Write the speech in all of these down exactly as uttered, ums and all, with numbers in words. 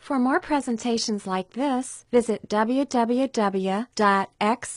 For more presentations like this, visit w w w dot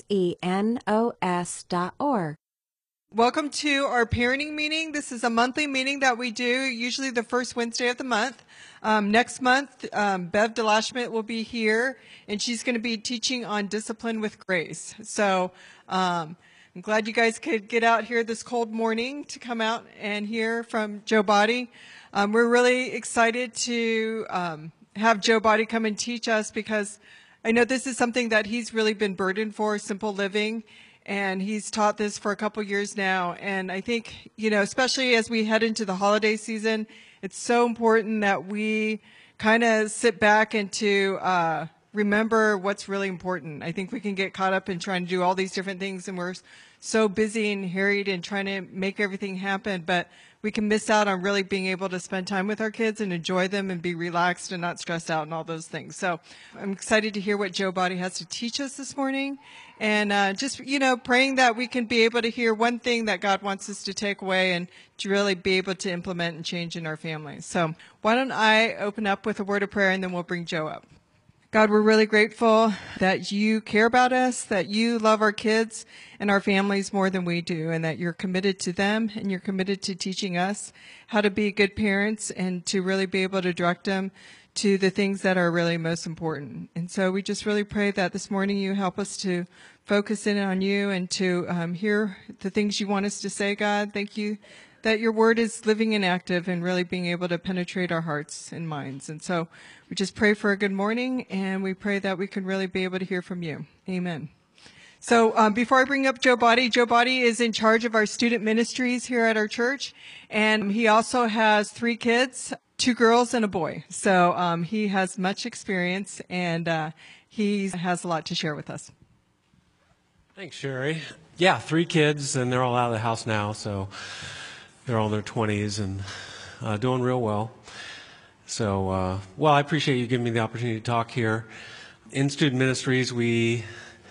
xenos dot org. Welcome to our parenting meeting. This is a monthly meeting that we do, usually the first Wednesday of the month. Um, next month, um, Bev DeLashmet will be here, and she's going to be teaching on discipline with grace. So um, I'm glad you guys could get out here this cold morning to come out and hear from Joe Body. Um, we're really excited to um, have Joe Body come and teach us, because I know this is something that he's really been burdened for, simple living. And he's taught this for a couple years now. And I think, you know, especially as we head into the holiday season, it's so important that we kind of sit back and to uh, remember what's really important. I think we can get caught up in trying to do all these different things, and we're so busy and harried and trying to make everything happen. But we can miss out on really being able to spend time with our kids and enjoy them and be relaxed and not stressed out and all those things. So I'm excited to hear what Joe Body has to teach us this morning. And uh, just, you know, praying that we can be able to hear one thing that God wants us to take away and to really be able to implement and change in our families. So why don't I open up with a word of prayer, and then we'll bring Joe up. God, we're really grateful that you care about us, that you love our kids and our families more than we do, and that you're committed to them, and you're committed to teaching us how to be good parents and to really be able to direct them to the things that are really most important. And so we just really pray that this morning you help us to focus in on you and to um, hear the things you want us to say, God. Thank you that your word is living and active and really being able to penetrate our hearts and minds. And so we just pray for a good morning, and we pray that we can really be able to hear from you. Amen. So um, before I bring up Joe Body, Joe Body is in charge of our student ministries here at our church, and he also has three kids, two girls and a boy. So um, he has much experience, and uh, he has a lot to share with us. Thanks, Sherry. Yeah, three kids, and they're all out of the house now, so they're all in their twenties and uh, doing real well. So, uh, well, I appreciate you giving me the opportunity to talk here. In student ministries, we,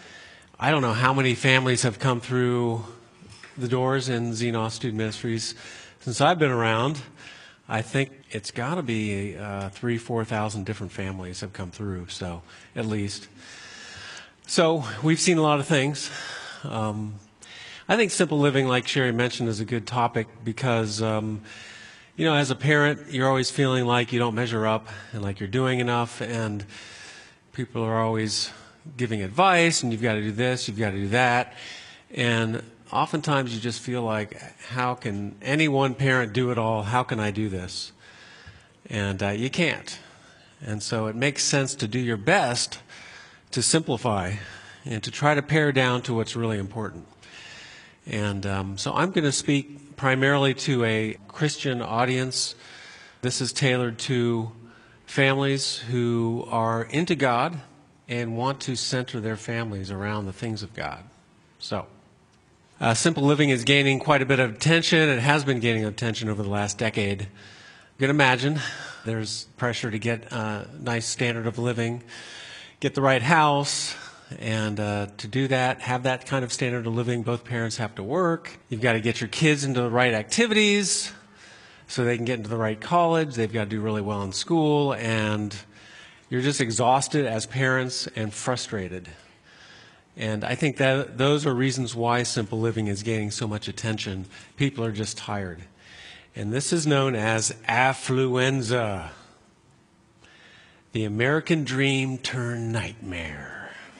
I don't know how many families have come through the doors in Xenos Student Ministries since I've been around. I think it's got to be uh, three, four thousand different families have come through, so at least. So we've seen a lot of things. Um, I think simple living, like Sherry mentioned, is a good topic because, um, you know, as a parent, you're always feeling like you don't measure up and like you're doing enough, and people are always giving advice, and you've got to do this, you've got to do that, and oftentimes you just feel like, how can any one parent do it all? How can I do this? And uh, you can't. And so it makes sense to do your best to simplify and to try to pare down to what's really important. And um, so I'm going to speak primarily to a Christian audience. This is tailored to families who are into God and want to center their families around the things of God. So, uh, simple living is gaining quite a bit of attention. It has been gaining attention over the last decade. You can imagine there's pressure to get a nice standard of living, get the right house, and uh, to do that, have that kind of standard of living, both parents have to work. You've got to get your kids into the right activities so they can get into the right college. They've got to do really well in school, and you're just exhausted as parents and frustrated. And I think that those are reasons why simple living is gaining so much attention. People are just tired. And this is known as affluenza. The American dream turned nightmare.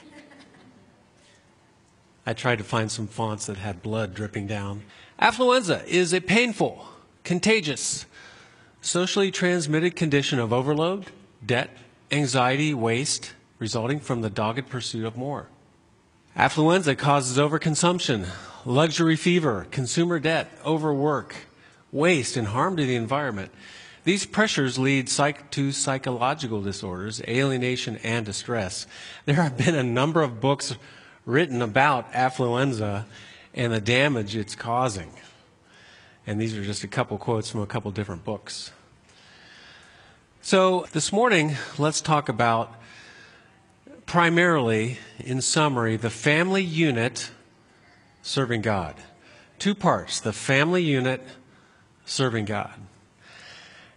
I tried to find some fonts that had blood dripping down. Affluenza is a painful, contagious, socially transmitted condition of overload, debt, anxiety, waste, resulting from the dogged pursuit of more. Affluenza causes overconsumption, luxury fever, consumer debt, overwork, waste, and harm to the environment. These pressures lead psych- to psychological disorders, alienation, and distress. There have been a number of books written about affluenza and the damage it's causing. And these are just a couple quotes from a couple different books. So this morning, let's talk about primarily, in summary, the family unit serving God. Two parts, the family unit serving God.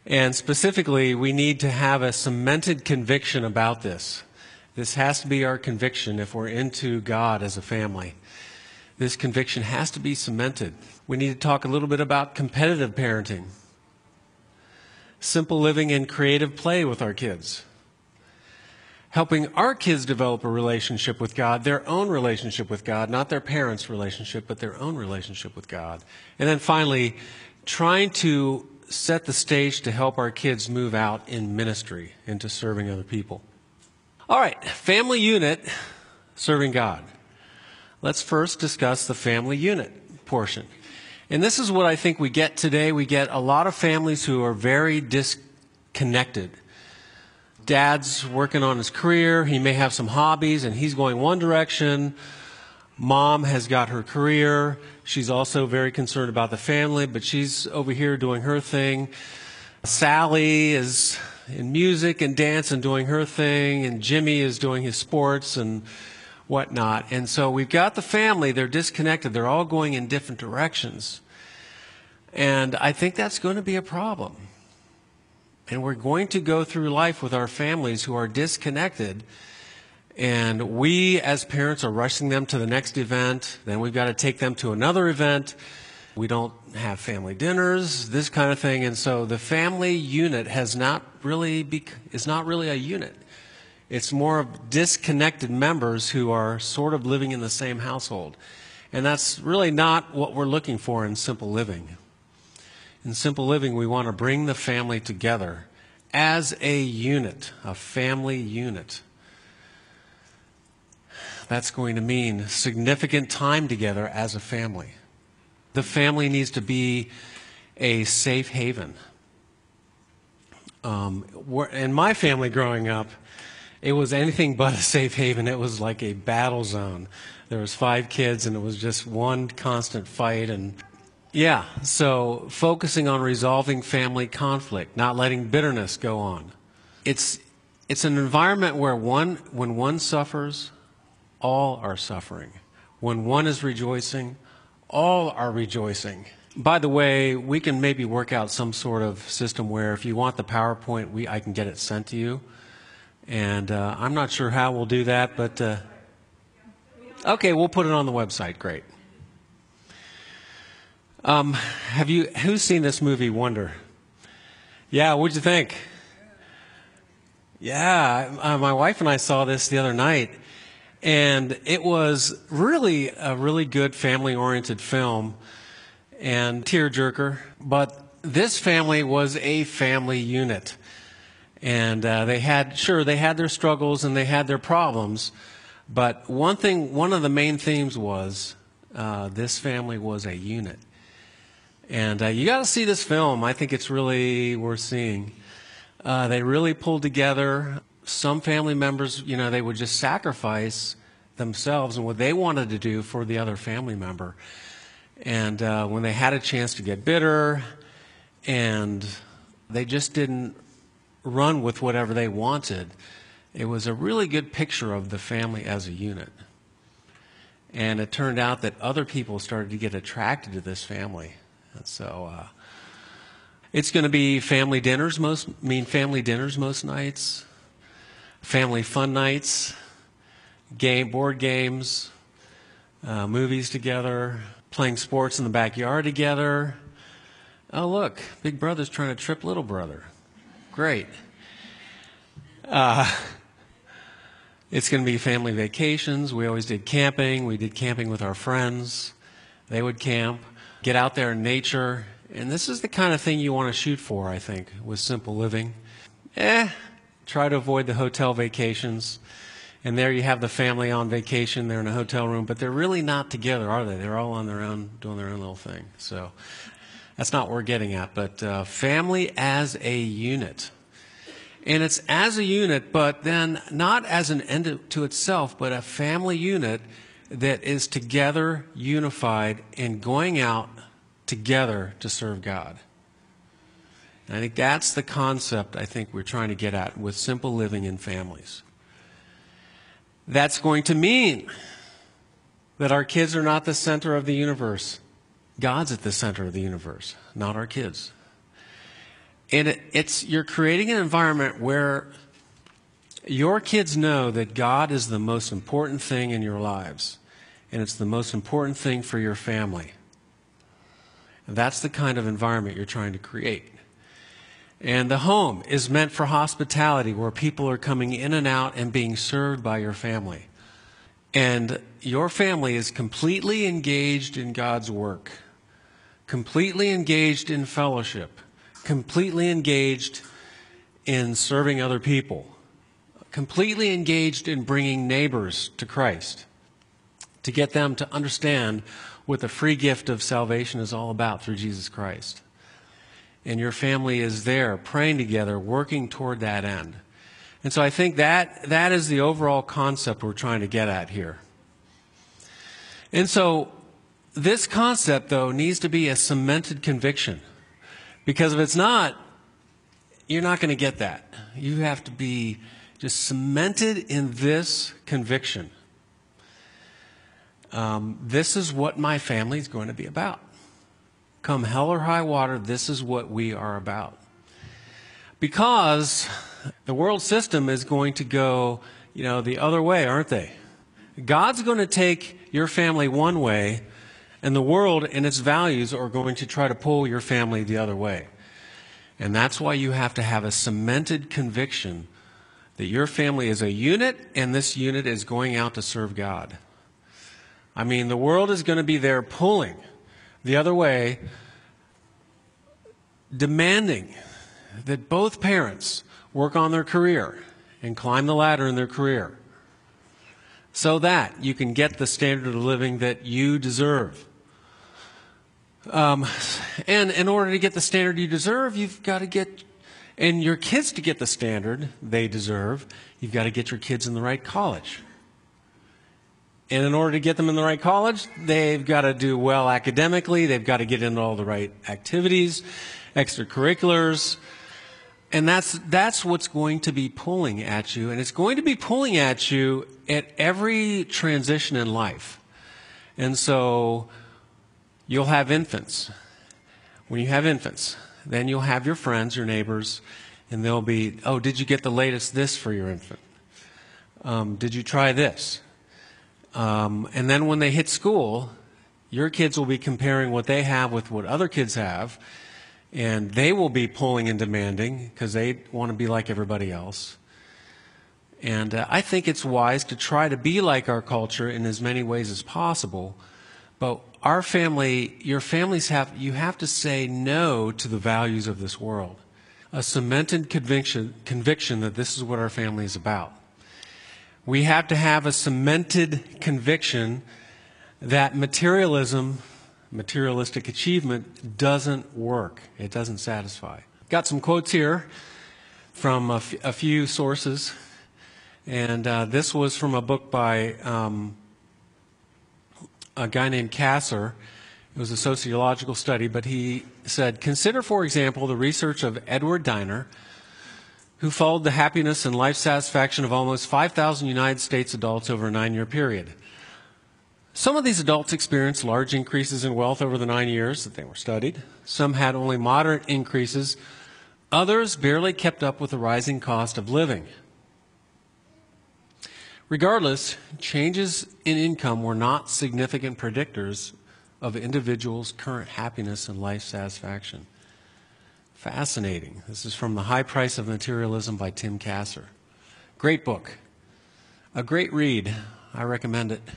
And specifically, we need to have a cemented conviction about this. This has to be our conviction if we're into God as a family. This conviction has to be cemented. We need to talk a little bit about competitive parenting, simple living and creative play with our kids, helping our kids develop a relationship with God, their own relationship with God, not their parents' relationship, but their own relationship with God. And then finally, trying to set the stage to help our kids move out in ministry, into serving other people. All right, family unit, serving God. Let's first discuss the family unit portion. And this is what I think we get today. We get a lot of families who are very disconnected. Dad's working on his career. He may have some hobbies, and he's going one direction. Mom has got her career. She's also very concerned about the family, but she's over here doing her thing. Sally is in music and dance and doing her thing, and Jimmy is doing his sports and whatnot. And so we've got the family. They're disconnected. They're all going in different directions. And I think that's going to be a problem. And we're going to go through life with our families who are disconnected. And we, as parents, are rushing them to the next event. Then we've got to take them to another event. We don't have family dinners, this kind of thing. And so the family unit has not really bec- is not really a unit. It's more of disconnected members who are sort of living in the same household. And that's really not what we're looking for in simple living. In simple living, we want to bring the family together as a unit, a family unit. That's going to mean significant time together as a family. The family needs to be a safe haven. Um, in my family growing up, it was anything but a safe haven. It was like a battle zone. There was five kids, and it was just one constant fight. And yeah, so focusing on resolving family conflict, not letting bitterness go on. It's it's an environment where one when one suffers, all are suffering. When one is rejoicing, all are rejoicing. By the way, we can maybe work out some sort of system where if you want the PowerPoint, we I can get it sent to you. And uh, I'm not sure how we'll do that, but uh, okay, we'll put it on the website. Great. Um, have you? Who's seen this movie, Wonder? Yeah, what'd you think? Yeah, uh, my wife and I saw this the other night, and it was really a really good family-oriented film and tearjerker. But this family was a family unit. And uh, they had, sure, they had their struggles and they had their problems. But one thing, one of the main themes was uh, this family was a unit. And uh, you got to see this film. I think it's really worth seeing. Uh, they really pulled together. Some family members, you know, they would just sacrifice themselves and what they wanted to do for the other family member. And uh, when they had a chance to get bitter, and they just didn't run with whatever they wanted, it was a really good picture of the family as a unit. And it turned out that other people started to get attracted to this family. And so uh, it's going to be family dinners, most mean family dinners most nights, family fun nights, game board games, uh, movies together, playing sports in the backyard together. Oh, look, big brother's trying to trip little brother. Great. Uh, it's going to be family vacations. We always did camping. We did camping with our friends. They would camp, get out there in nature. And this is the kind of thing you want to shoot for, I think, with simple living. Eh, try to avoid the hotel vacations. And there you have the family on vacation. They're in a hotel room, but they're really not together, are they? They're all on their own, doing their own little thing. So that's not what we're getting at. But uh, family as a unit. And it's as a unit, but then not as an end to itself, but a family unit that is together, unified, and going out together to serve God. And I think that's the concept I think we're trying to get at with simple living in families. That's going to mean that our kids are not the center of the universe. God's at the center of the universe, not our kids. And it, it's you're creating an environment where your kids know that God is the most important thing in your lives, and it's the most important thing for your family. And that's the kind of environment you're trying to create. And the home is meant for hospitality, where people are coming in and out and being served by your family. And your family is completely engaged in God's work, completely engaged in fellowship, completely engaged in serving other people, completely engaged in bringing neighbors to Christ, to get them to understand what the free gift of salvation is all about through Jesus Christ. And your family is there praying together, working toward that end. And so I think that that is the overall concept we're trying to get at here. And so this concept, though, needs to be a cemented conviction. Because if it's not, you're not going to get that. You have to be just cemented in this conviction. Um, this is what my family is going to be about. Come hell or high water, this is what we are about. Because the world system is going to go, you know, the other way, aren't they? God's going to take your family one way, and the world and its values are going to try to pull your family the other way. And that's why you have to have a cemented conviction that your family is a unit, and this unit is going out to serve God. I mean, the world is going to be there pulling the other way, demanding that both parents work on their career and climb the ladder in their career so that you can get the standard of living that you deserve. Um, and in order to get the standard you deserve, you've got to get, and your kids to get the standard they deserve, you've got to get your kids in the right college. And in order to get them in the right college, they've got to do well academically. They've got to get into all the right activities, extracurriculars. And that's that's what's going to be pulling at you. And it's going to be pulling at you at every transition in life. And so you'll have infants. When you have infants, then you'll have your friends, your neighbors, and they'll be, oh, did you get the latest this for your infant? Um, did you try this? Um, and then when they hit school, your kids will be comparing what they have with what other kids have, and they will be pulling and demanding because they want to be like everybody else. And uh, I think it's wise to try to be like our culture in as many ways as possible. But our family, your families have, you have to say no to the values of this world. A cemented conviction, conviction that this is what our family is about. We have to have a cemented conviction that materialism, materialistic achievement, doesn't work. It doesn't satisfy. Got some quotes here from a, f- a few sources. And uh, this was from a book by um, a guy named Kasser. It was a sociological study, but he said, consider, for example, the research of Edward Diner, who followed the happiness and life satisfaction of almost five thousand United States adults over a nine-year period. Some of these adults experienced large increases in wealth over the nine years that they were studied. Some had only moderate increases. Others barely kept up with the rising cost of living. Regardless, changes in income were not significant predictors of individuals' current happiness and life satisfaction. Fascinating. This is from The High Price of Materialism by Tim Kasser. Great book. A great read. I recommend it.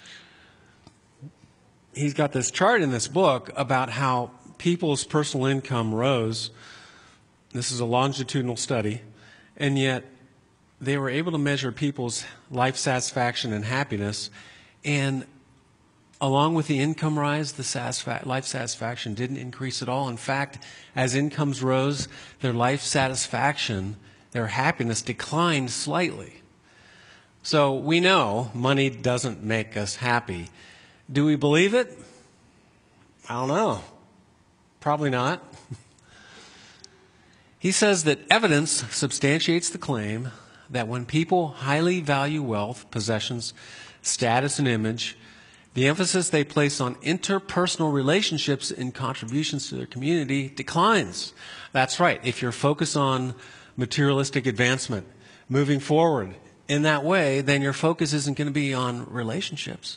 He's got this chart in this book about how people's personal income rose. This is a longitudinal study. And yet, they were able to measure people's life satisfaction and happiness. And along with the income rise, the satisfa- life satisfaction didn't increase at all. In fact, as incomes rose, their life satisfaction, their happiness declined slightly. So we know money doesn't make us happy. Do we believe it? I don't know. Probably not. He says that evidence substantiates the claim that when people highly value wealth, possessions, status, and image, The emphasis they place on interpersonal relationships and contributions to their community declines. That's right. If you're focused on materialistic advancement, moving forward in that way, then your focus isn't going to be on relationships.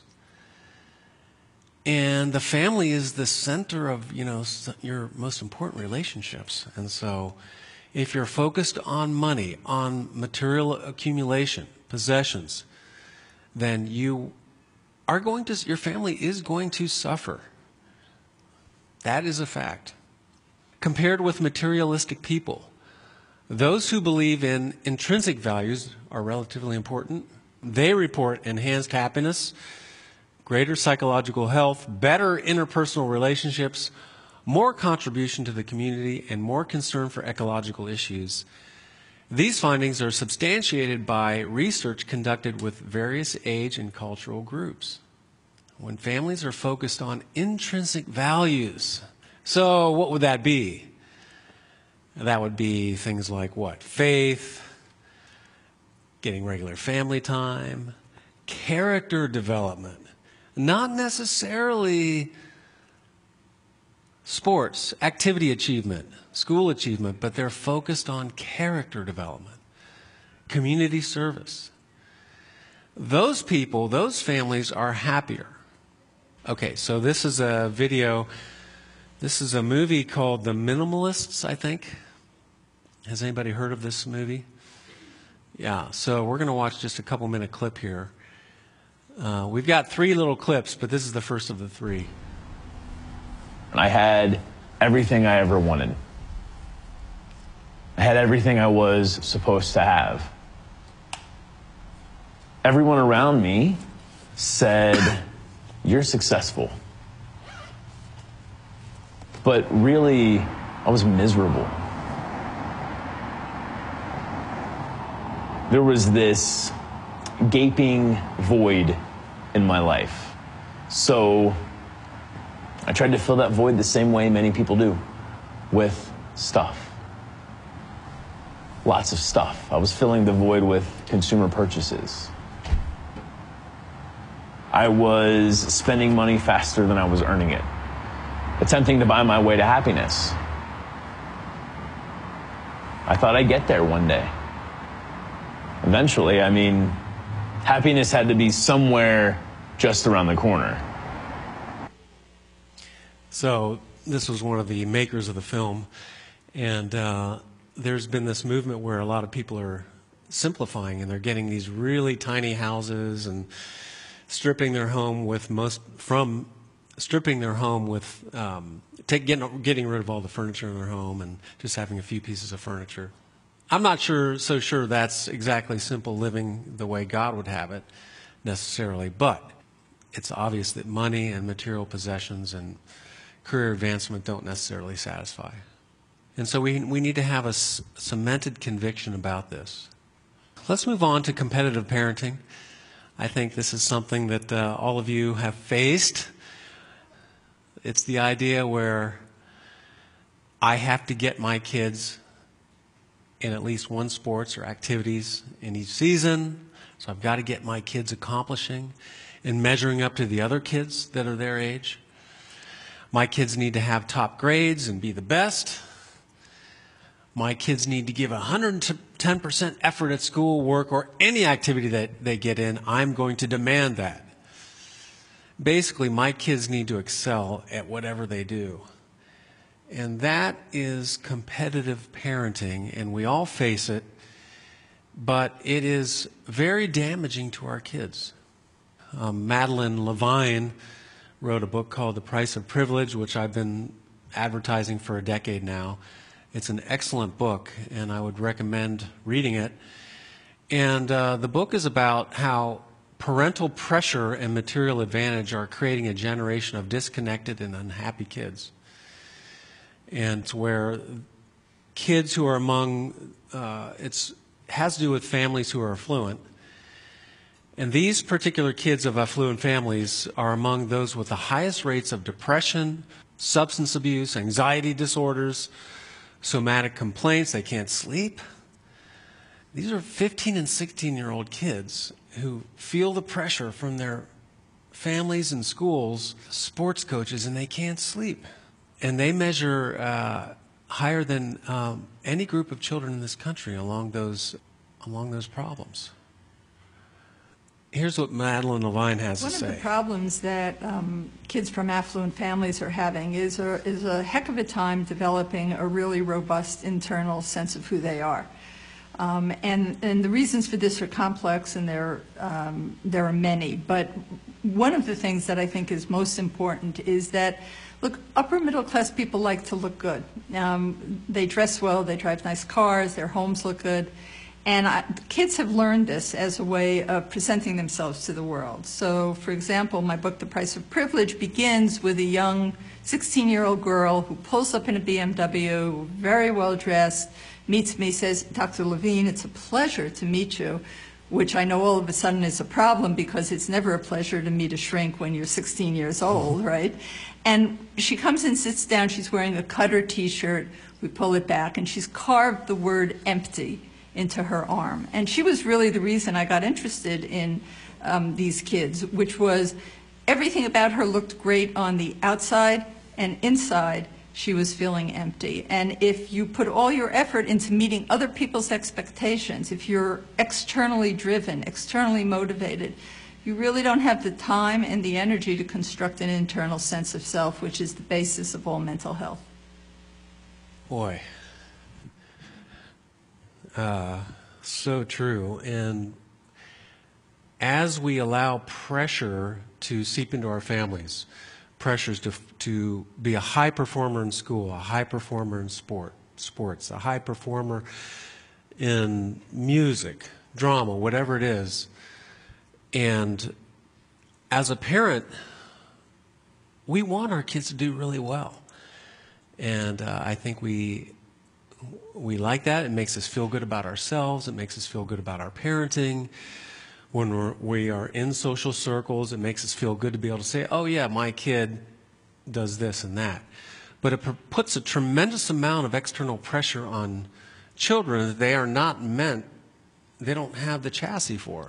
And the family is the center of, you know, your most important relationships. And so if you're focused on money, on material accumulation, possessions, then you are going to, your family is going to suffer. That is a fact. Compared with materialistic people, those who believe in intrinsic values are relatively important. They report enhanced happiness, greater psychological health, better interpersonal relationships, more contribution to the community, and more concern for ecological issues. These findings are substantiated by research conducted with various age and cultural groups. When families are focused on intrinsic values, so what would that be? That would be things like what? Faith, getting regular family time, character development. Not necessarily sports, activity achievement, school achievement, but they're focused on character development, community service. Those people, those families are happier. Okay, so this is a video. This is a movie called The Minimalists, I think. Has anybody heard of this movie? Yeah, so we're going to watch just a couple minute clip here. Uh, we've got three little clips, but this is the first of the three. I had everything I ever wanted. I had everything I was supposed to have. Everyone around me said, "You're successful." But really, I was miserable. There was this gaping void in my life. So I tried to fill that void the same way many people do, with stuff. Lots of stuff. I was filling the void with consumer purchases. I was spending money faster than I was earning it, attempting to buy my way to happiness. I thought I'd get there one day. Eventually, I mean, happiness had to be somewhere just around the corner. So this was one of the makers of the film, and uh, there's been this movement where a lot of people are simplifying, and they're getting these really tiny houses and stripping their home with most from stripping their home with um, take, getting getting rid of all the furniture in their home and just having a few pieces of furniture. I'm not sure so sure that's exactly simple living the way God would have it necessarily, but it's obvious that money and material possessions and career advancement don't necessarily satisfy. And so we, we need to have a s- cemented conviction about this. Let's move on to competitive parenting. I think this is something that uh, all of you have faced. It's the idea where I have to get my kids in at least one sports or activities in each season. So I've got to get my kids accomplishing and measuring up to the other kids that are their age. My kids need to have top grades and be the best. My kids need to give one hundred ten percent effort at school, work, or any activity that they get in. I'm going to demand that. Basically, my kids need to excel at whatever they do. And that is competitive parenting, and we all face it, but it is very damaging to our kids. Um, Madeline Levine wrote a book called The Price of Privilege, which I've been advertising for a decade now. It's an excellent book, and I would recommend reading it. And uh, the book is about how parental pressure and material advantage are creating a generation of disconnected and unhappy kids. And it's where kids who are among, uh, it's has to do with families who are affluent. And these particular kids of affluent families are among those with the highest rates of depression, substance abuse, anxiety disorders, somatic complaints. They can't sleep. These are fifteen and sixteen year old kids who feel the pressure from their families and schools sports coaches, and they can't sleep. And they measure uh, higher than um, any group of children in this country along those, along those problems. Here's what Madeline Levine has One to of say. the problems that um, kids from affluent families are having is a, is a heck of a time developing a really robust internal sense of who they are. Um, and, and the reasons for this are complex, and there, um, there are many. But one of the things that I think is most important is that, look, upper middle class people like to look good. Um, they dress well, they drive nice cars, their homes look good. And I, kids have learned this as a way of presenting themselves to the world. So, for example, my book, The Price of Privilege, begins with a young sixteen-year-old girl who pulls up in a B M W, very well dressed, meets me, says, Doctor Levine, it's a pleasure to meet you, which I know all of a sudden is a problem because it's never a pleasure to meet a shrink when you're sixteen years old, right? And she comes and sits down. She's wearing a Cutter T-shirt. We pull it back, and she's carved the word empty into her arm. And she was really the reason I got interested in um, these kids, which was everything about her looked great on the outside, and inside she was feeling empty. And if you put all your effort into meeting other people's expectations, if you're externally driven, externally motivated, you really don't have the time and the energy to construct an internal sense of self, which is the basis of all mental health. Boy. Uh, so true. And as we allow pressure to seep into our families, pressures to to be a high performer in school, a high performer in sport, sports, a high performer in music, drama, whatever it is. And as a parent, we want our kids to do really well. And uh, I think we we like that. It makes us feel good about ourselves. It makes us feel good about our parenting. When we're, we are in social circles, it makes us feel good to be able to say, oh yeah, my kid does this and that. But it puts a tremendous amount of external pressure on children that they are not meant, they don't have the chassis for.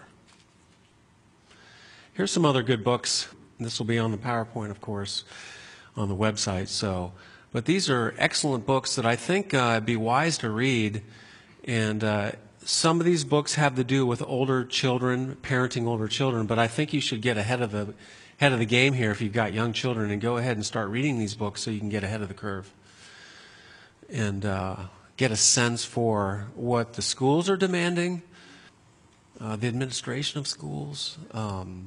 Here's some other good books. This will be on the PowerPoint, of course, on the website. So, but these are excellent books that I think uh, it'd be wise to read. And uh, some of these books have to do with older children, parenting older children. But I think you should get ahead of the ahead of the game here if you've got young children, and go ahead and start reading these books so you can get ahead of the curve and uh, get a sense for what the schools are demanding, uh, the administration of schools. Um,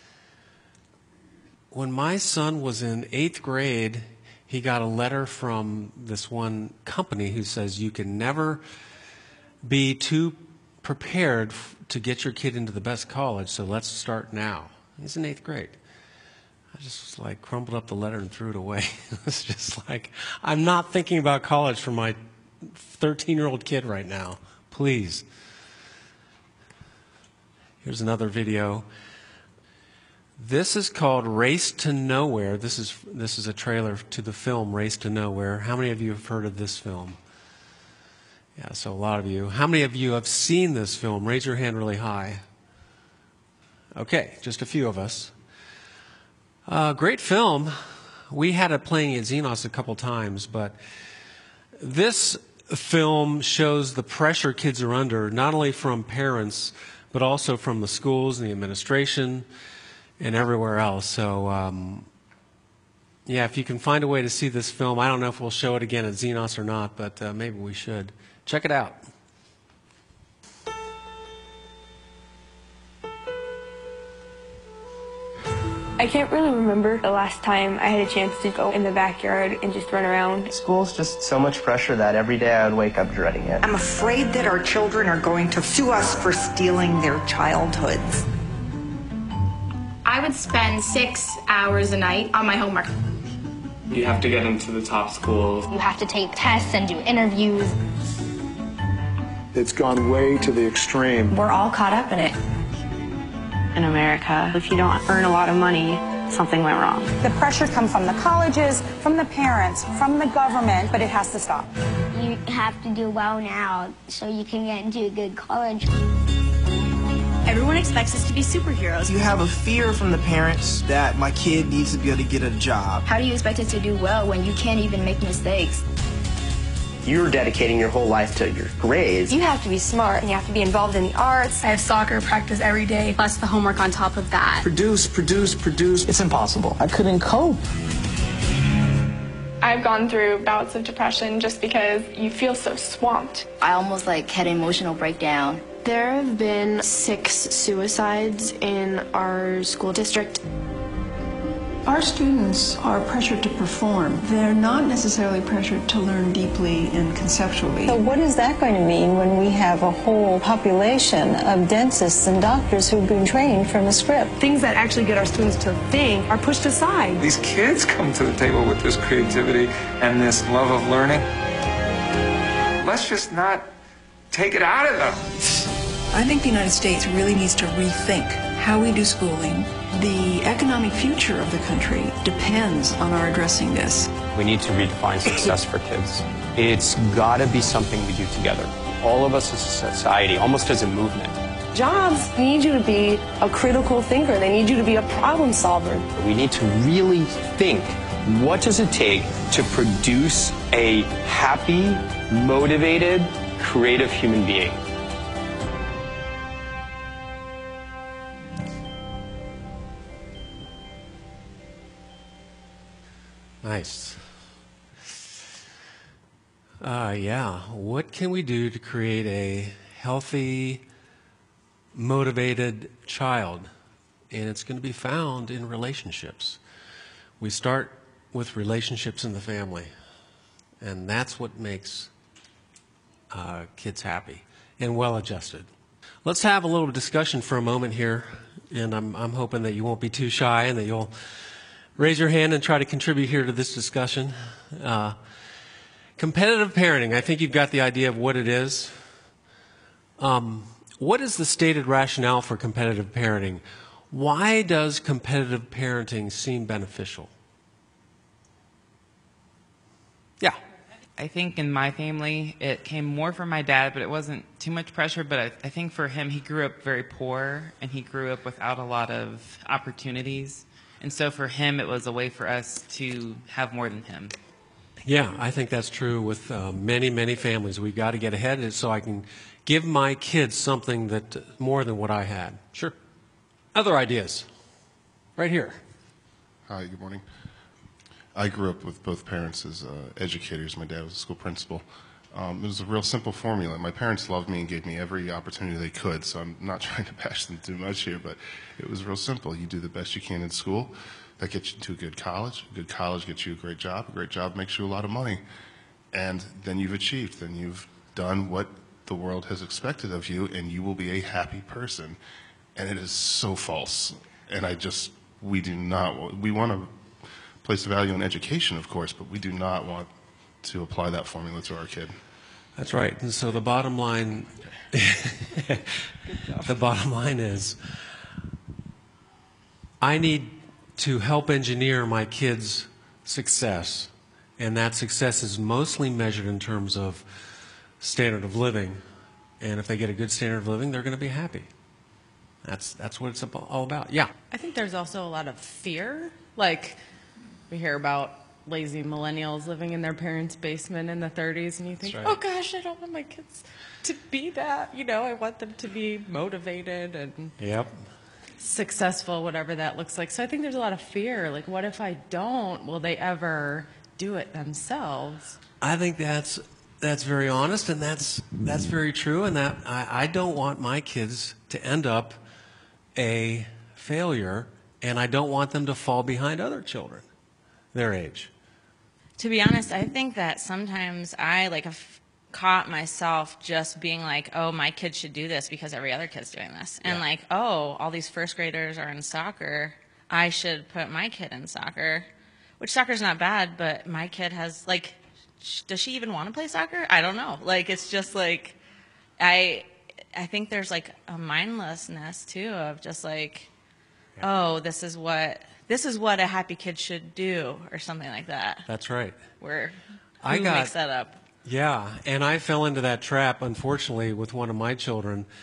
when my son was in eighth grade, he got a letter from this one company who says you can never be too prepared f- to get your kid into the best college, so let's start now. He's in eighth grade. I just was like crumpled up the letter and threw it away. It's just like, I'm not thinking about college for my thirteen-year-old kid right now. Please. Here's another video. This is called Race to Nowhere. This is this is a trailer to the film Race to Nowhere. How many of you have heard of this film? Yeah, so a lot of you. How many of you have seen this film? Raise your hand really high. Okay, just a few of us. Uh, great film. We had it playing at Xenos a couple times, but this film shows the pressure kids are under, not only from parents, but also from the schools and the administration and everywhere else. So, um, yeah, if you can find a way to see this film, I don't know if we'll show it again at Xenos or not, but uh, maybe we should. Check it out. I can't really remember the last time I had a chance to go in the backyard and just run around. School's just so much pressure that every day I would wake up dreading it. I'm afraid that our children are going to sue us for stealing their childhoods. I would spend six hours a night on my homework. You have to get into the top schools. You have to take tests and do interviews. It's gone way to the extreme. We're all caught up in it. In America, if you don't earn a lot of money, something went wrong. The pressure comes from the colleges, from the parents, from the government, but it has to stop. You have to do well now so you can get into a good college. Everyone expects us to be superheroes. You have a fear from the parents that my kid needs to be able to get a job. How do you expect us to do well when you can't even make mistakes? You're dedicating your whole life to your grades. You have to be smart, and you have to be involved in the arts. I have soccer practice every day, plus the homework on top of that. Produce, produce, produce. It's impossible. I couldn't cope. I've gone through bouts of depression just because you feel so swamped. I almost like had an emotional breakdown. There have been six suicides in our school district. Our students are pressured to perform. They're not necessarily pressured to learn deeply and conceptually. So what is that going to mean when we have a whole population of dentists and doctors who've been trained from a script? Things that actually get our students to think are pushed aside. These kids come to the table with this creativity and this love of learning. Let's just not take it out of them. I think the United States really needs to rethink how we do schooling. The economic future of the country depends on our addressing this. We need to redefine success for kids. It's got to be something we do together. All of us as a society, almost as a movement. Jobs need you to be a critical thinker. They need you to be a problem solver. We need to really think, what does it take to produce a happy, motivated, creative human being? Nice. Uh, yeah. What can we do to create a healthy, motivated child? And it's going to be found in relationships. We start with relationships in the family. And that's what makes uh, kids happy and well-adjusted. Let's have a little discussion for a moment here. And I'm, I'm hoping that you won't be too shy and that you'll raise your hand and try to contribute here to this discussion. Uh, competitive parenting, I think you've got the idea of what it is. Um, what is the stated rationale for competitive parenting? Why does competitive parenting seem beneficial? Yeah. I think in my family, it came more from my dad, but it wasn't too much pressure. But I, I think for him, he grew up very poor, and he grew up without a lot of opportunities. And so for him, it was a way for us to have more than him. Yeah, I think that's true with uh, many, many families. We've got to get ahead so I can give my kids something that uh, more than what I had. Sure. Other ideas? Right here. Hi, good morning. I grew up with both parents as uh, educators. My dad was a school principal. Um, it was a real simple formula. My parents loved me and gave me every opportunity they could, so I'm not trying to bash them too much here, but it was real simple. You do the best you can in school. That gets you into a good college. A good college gets you a great job. A great job makes you a lot of money. And then you've achieved. Then you've done what the world has expected of you, and you will be a happy person. And it is so false. And I just, we do not, we want to place value in education, of course, but we do not want to apply that formula to our kid. That's right. And so the bottom line, the bottom line is, I need to help engineer my kids' success, and that success is mostly measured in terms of standard of living. And if they get a good standard of living, they're going to be happy. That's that's what it's all about. Yeah. I think there's also a lot of fear. Like, we hear about lazy millennials living in their parents' basement in the thirties, and you think, right. Oh gosh, I don't want my kids to be that. You know, I want them to be motivated and yep. successful, whatever that looks like. So I think there's a lot of fear. Like, what if I don't? Will they ever do it themselves? I think that's that's very honest, and that's that's very true. And that I, I don't want my kids to end up a failure, and I don't want them to fall behind other children their age. To be honest, I think that sometimes I like have caught myself just being like, oh, my kid should do this because every other kid's doing this. And yeah. like, oh, all these first graders are in soccer. I should put my kid in soccer, which soccer's not bad, but my kid has like, sh- does she even want to play soccer? I don't know. Like, it's just like, I, I think there's like a mindlessness too of just like, yeah. oh, this is what, This is what a happy kid should do, or something like that. That's right. Where who I got, makes that up? Yeah, and I fell into that trap, unfortunately, with one of my children,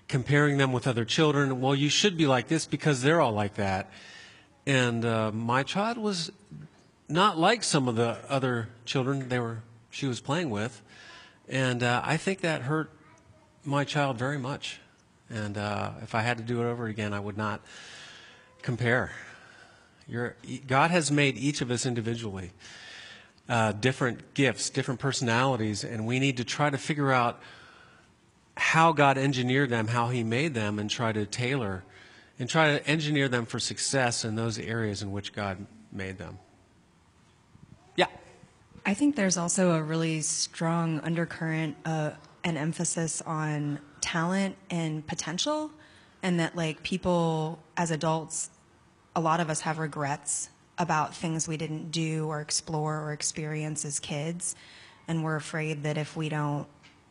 comparing them with other children. Well, you should be like this because they're all like that. And uh, my child was not like some of the other children they were she was playing with. And uh, I think that hurt my child very much. And uh, if I had to do it over again, I would not compare. You're, God has made each of us individually, uh, different gifts, different personalities, and we need to try to figure out how God engineered them, how he made them, and try to tailor and try to engineer them for success in those areas in which God made them. Yeah. I think there's also a really strong undercurrent, uh, an emphasis on talent and potential, and that like people as adults, a lot of us have regrets about things we didn't do or explore or experience as kids, and we're afraid that if we don't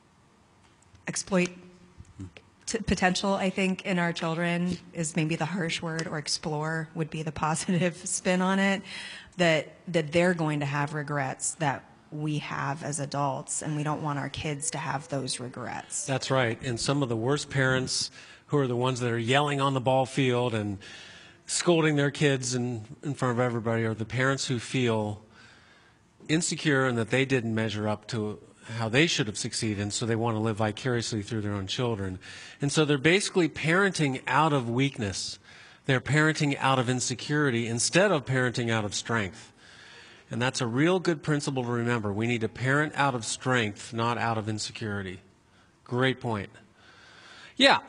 exploit t- potential, I think, in our children is maybe the harsh word, or explore would be the positive spin on it, that that they're going to have regrets that we have as adults, and we don't want our kids to have those regrets. That's right. And some of the worst parents, who are the ones that are yelling on the ball field and scolding their kids in, in front of everybody, are the parents who feel insecure and that they didn't measure up to how they should have succeeded, and so they want to live vicariously through their own children. And so they're basically parenting out of weakness. They're parenting out of insecurity instead of parenting out of strength. And that's a real good principle to remember. We need to parent out of strength, not out of insecurity. Great point. Yeah.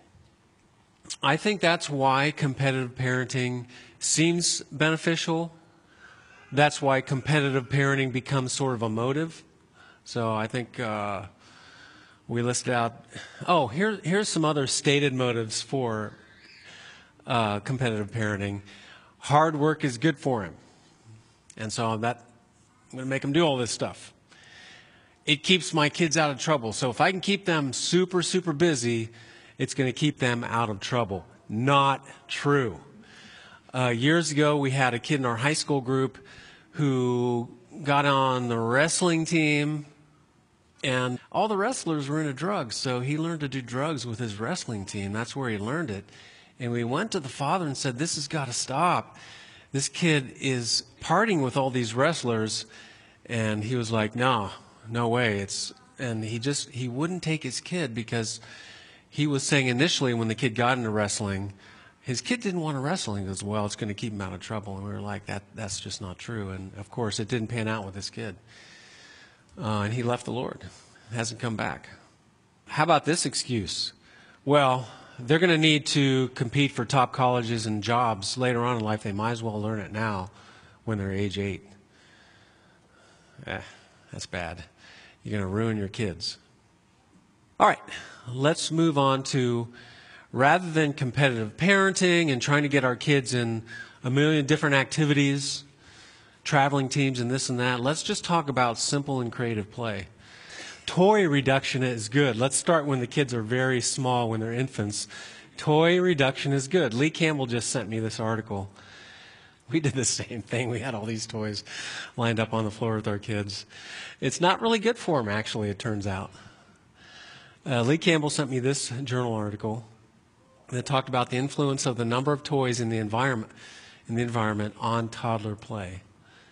I think that's why competitive parenting seems beneficial. That's why competitive parenting becomes sort of a motive. So I think uh, we listed out, oh, here, here's some other stated motives for uh, competitive parenting. Hard work is good for him. And so that, I'm going to make them do all this stuff. It keeps my kids out of trouble. So if I can keep them super, super busy, it's going to keep them out of trouble. Not true. Uh, years ago, we had a kid in our high school group who got on the wrestling team, and all the wrestlers were into drugs. So he learned to do drugs with his wrestling team. That's where he learned it. And we went to the father and said, this has got to stop. This kid is partying with all these wrestlers. And he was like, no, no way. It's, and he just, he wouldn't take his kid because he was saying initially when the kid got into wrestling, his kid didn't want to wrestle. He goes, well, it's going to keep him out of trouble. And we were like, that, that's just not true. And of course, it didn't pan out with this kid. Uh, and he left the Lord. Hasn't come back. How about this excuse? Well, they're going to need to compete for top colleges and jobs later on in life. They might as well learn it now when they're age eight. Eh, that's bad. You're going to ruin your kids. All right, let's move on to, rather than competitive parenting and trying to get our kids in a million different activities, traveling teams and this and that, let's just talk about simple and creative play. Toy reduction is good. Let's start when the kids are very small, when they're infants. Toy reduction is good. Lee Campbell just sent me this article. We did the same thing. We had all these toys lined up on the floor with our kids. It's not really good for them, actually, it turns out. Uh, Lee Campbell sent me this journal article that talked about the influence of the number of toys in the environment, in the environment on toddler play.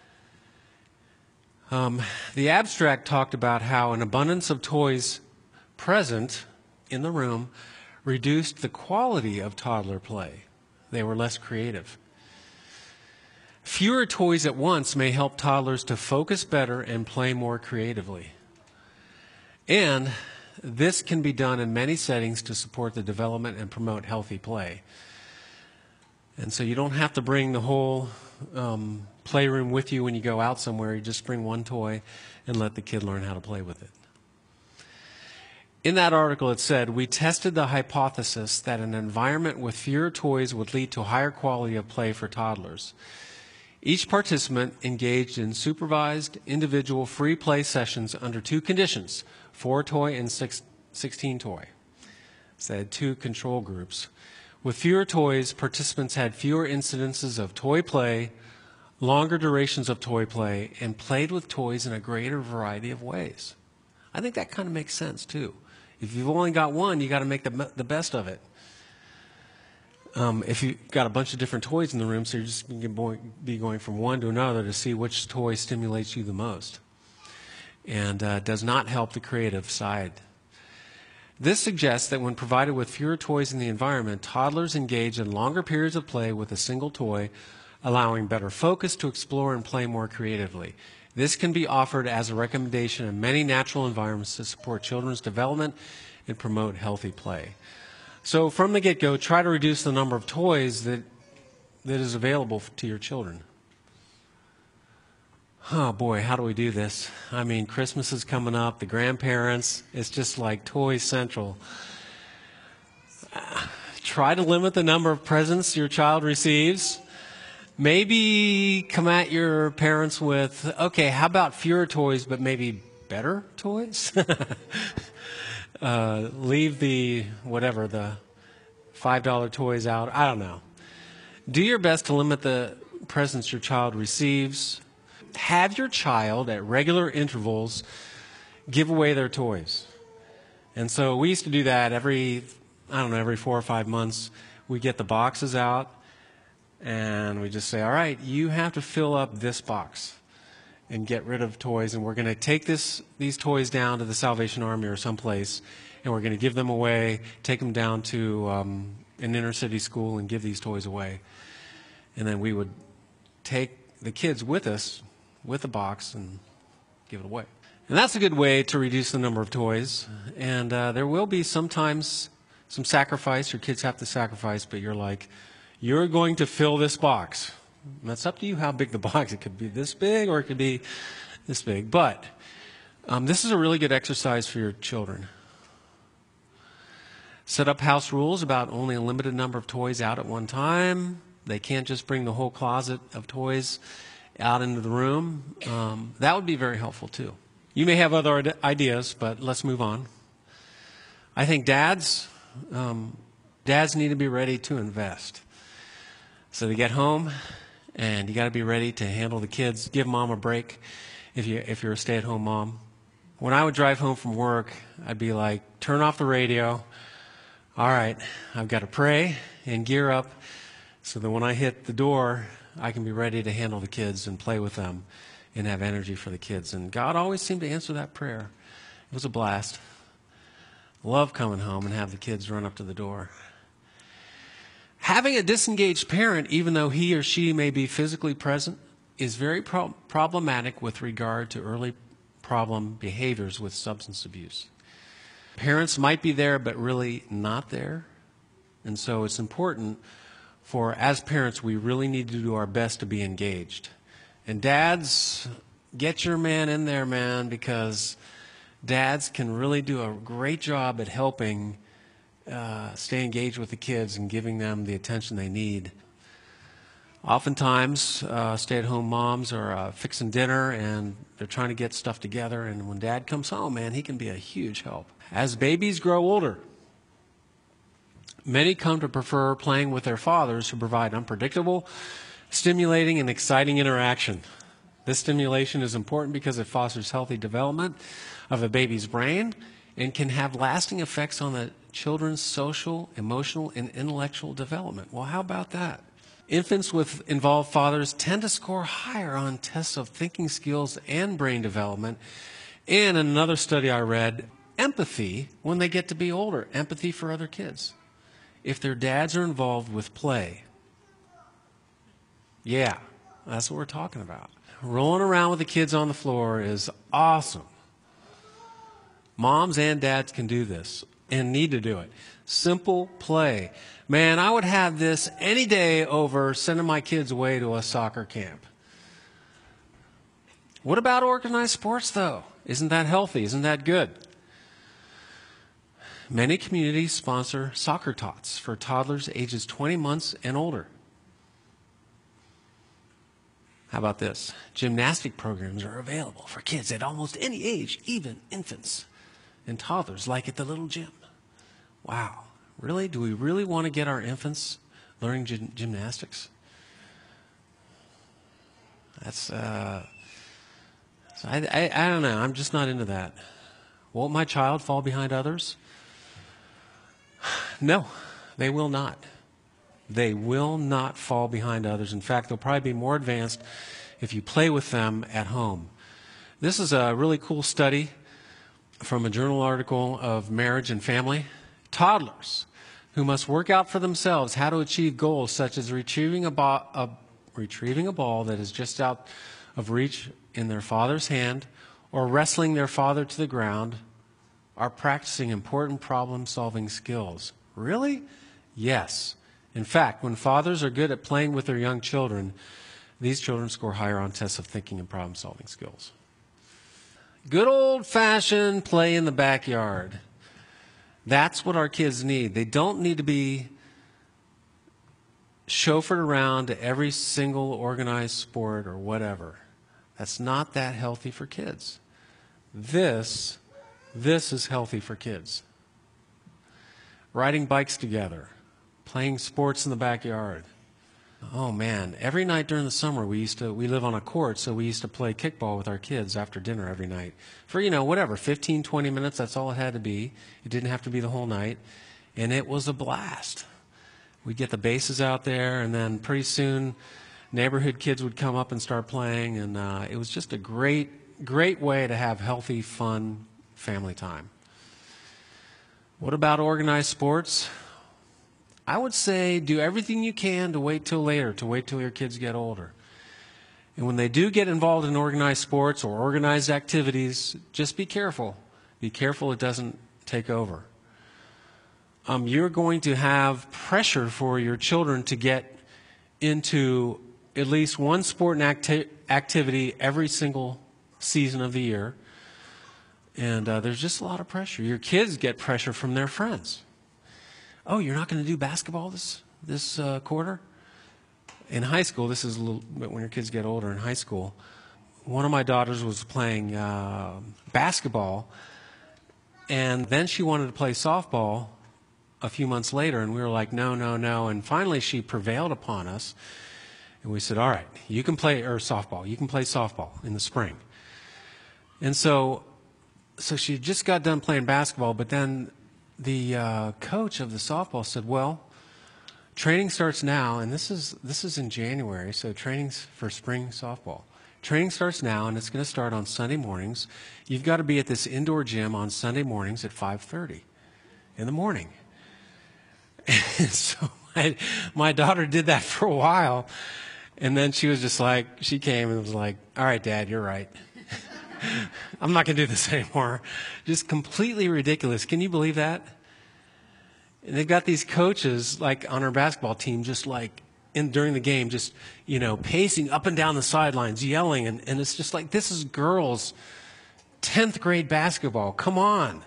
Um, the abstract talked about how an abundance of toys present in the room reduced the quality of toddler play. They were less creative. Fewer toys at once may help toddlers to focus better and play more creatively. And this can be done in many settings to support the development and promote healthy play. And so you don't have to bring the whole um, playroom with you when you go out somewhere. You just bring one toy and let the kid learn how to play with it. In that article, it said, we tested the hypothesis that an environment with fewer toys would lead to higher quality of play for toddlers. Each participant engaged in supervised, individual free play sessions under two conditions, four toy and six, sixteen toy. So they had two control groups. With fewer toys, participants had fewer incidences of toy play, longer durations of toy play, and played with toys in a greater variety of ways. I think that kind of makes sense, too. If you've only got one, you got to make the, the best of it. Um, if you've got a bunch of different toys in the room, so you're just going to be going from one to another to see which toy stimulates you the most. And uh, does not help the creative side. This suggests that when provided with fewer toys in the environment, toddlers engage in longer periods of play with a single toy, allowing better focus to explore and play more creatively. This can be offered as a recommendation in many natural environments to support children's development and promote healthy play. So from the get-go, try to reduce the number of toys that, that is available to your children. Oh boy, how do we do this? I mean, Christmas is coming up, the grandparents, it's just like toy central. Uh, try to limit the number of presents your child receives. Maybe come at your parents with, okay, how about fewer toys, but maybe better toys? uh, leave the, whatever, the five dollar toys out. I don't know. Do your best to limit the presents your child receives. Have your child at regular intervals give away their toys. And so we used to do that every, I don't know, every four or five months. We get the boxes out and we just say, all right, you have to fill up this box and get rid of toys. And we're going to take this, these toys down to the Salvation Army or someplace, and we're going to give them away, take them down to um, an inner city school and give these toys away. And then we would take the kids with us with the box and give it away. And that's a good way to reduce the number of toys. And uh, there will be sometimes some sacrifice. Your kids have to sacrifice, but you're like, you're going to fill this box. And that's up to you how big the box. It could be this big or it could be this big. But um, this is a really good exercise for your children. Set up house rules about only a limited number of toys out at one time. They can't just bring the whole closet of toys out into the room. Um, that would be very helpful too. You may have other ideas, but let's move on. I think dads, um, dads need to be ready to invest. So they get home, and you got to be ready to handle the kids. Give mom a break if you if you're a stay-at-home mom. When I would drive home from work, I'd be like, turn off the radio. All right, I've got to pray and gear up so that when I hit the door, I can be ready to handle the kids and play with them and have energy for the kids. And God always seemed to answer that prayer. It was a blast. Love coming home and have the kids run up to the door. Having a disengaged parent, even though he or she may be physically present, is very pro- problematic with regard to early problem behaviors with substance abuse. Parents might be there, but really not there. And so it's important for, as parents, we really need to do our best to be engaged. And dads, get your man in there, man, because dads can really do a great job at helping uh, stay engaged with the kids and giving them the attention they need. Oftentimes, uh, stay-at-home moms are uh, fixing dinner and they're trying to get stuff together, and when dad comes home, man, he can be a huge help. As babies grow older, many come to prefer playing with their fathers who provide unpredictable, stimulating, and exciting interaction. This stimulation is important because it fosters healthy development of a baby's brain and can have lasting effects on the children's social, emotional, and intellectual development. Well, how about that? Infants with involved fathers tend to score higher on tests of thinking skills and brain development. And in another study I read, empathy when they get to be older, empathy for other kids. If their dads are involved with play. Yeah, that's what we're talking about. Rolling around with the kids on the floor is awesome. Moms and dads can do this and need to do it. Simple play. Man, I would have this any day over sending my kids away to a soccer camp. What about organized sports, though? Isn't that healthy? Isn't that good? Many communities sponsor soccer tots for toddlers ages twenty months and older. How about this? Gymnastic programs are available for kids at almost any age, even infants and toddlers, like at the little gym. Wow. Really? Do we really want to get our infants learning gy- gymnastics? That's, uh, I, I, I don't know. I'm just not into that. Won't my child fall behind others? No, they will not. They will not fall behind others. In fact, they'll probably be more advanced if you play with them at home. This is a really cool study from a journal article of marriage and family. Toddlers who must work out for themselves how to achieve goals such as retrieving a, bo- a, retrieving a ball that is just out of reach in their father's hand or wrestling their father to the ground are practicing important problem-solving skills. Really? Yes. In fact, when fathers are good at playing with their young children, these children score higher on tests of thinking and problem-solving skills. Good old-fashioned play in the backyard. That's what our kids need. They don't need to be chauffeured around to every single organized sport or whatever. That's not that healthy for kids. This, this is healthy for kids. Riding bikes together, playing sports in the backyard. Oh man, every night during the summer we used to, we live on a court, so we used to play kickball with our kids after dinner every night. For, you know, whatever, fifteen, twenty minutes, that's all it had to be. It didn't have to be the whole night. And it was a blast. We'd get the bases out there, and then pretty soon neighborhood kids would come up and start playing, and uh, it was just a great, great way to have healthy, fun family time. What about organized sports? I would say do everything you can to wait till later, to wait till your kids get older. And when they do get involved in organized sports or organized activities, just be careful. Be careful it doesn't take over. Um, you're going to have pressure for your children to get into at least one sport and acti- activity every single season of the year. And uh, there's just a lot of pressure. Your kids get pressure from their friends. Oh, you're not going to do basketball this this uh, quarter? In high school, this is a little bit when your kids get older. In high school, one of my daughters was playing uh, basketball, and then she wanted to play softball a few months later, and we were like, no, no, no. And finally, she prevailed upon us, and we said, all right, you can play or softball. You can play softball in the spring. And so, so she just got done playing basketball, but then the uh, coach of the softball said, well, training starts now, and this is this is in January, so training's for spring softball. Training starts now, and it's going to start on Sunday mornings. You've got to be at this indoor gym on Sunday mornings at five thirty in the morning. And so my, my daughter did that for a while, and then she was just like, she came and was like, all right, Dad, you're right. I'm not going to do this anymore. Just completely ridiculous. Can you believe that? And they've got these coaches, like on our basketball team, just like in during the game, just, you know, pacing up and down the sidelines, yelling. And, and it's just like, this is girls' tenth grade basketball. Come on.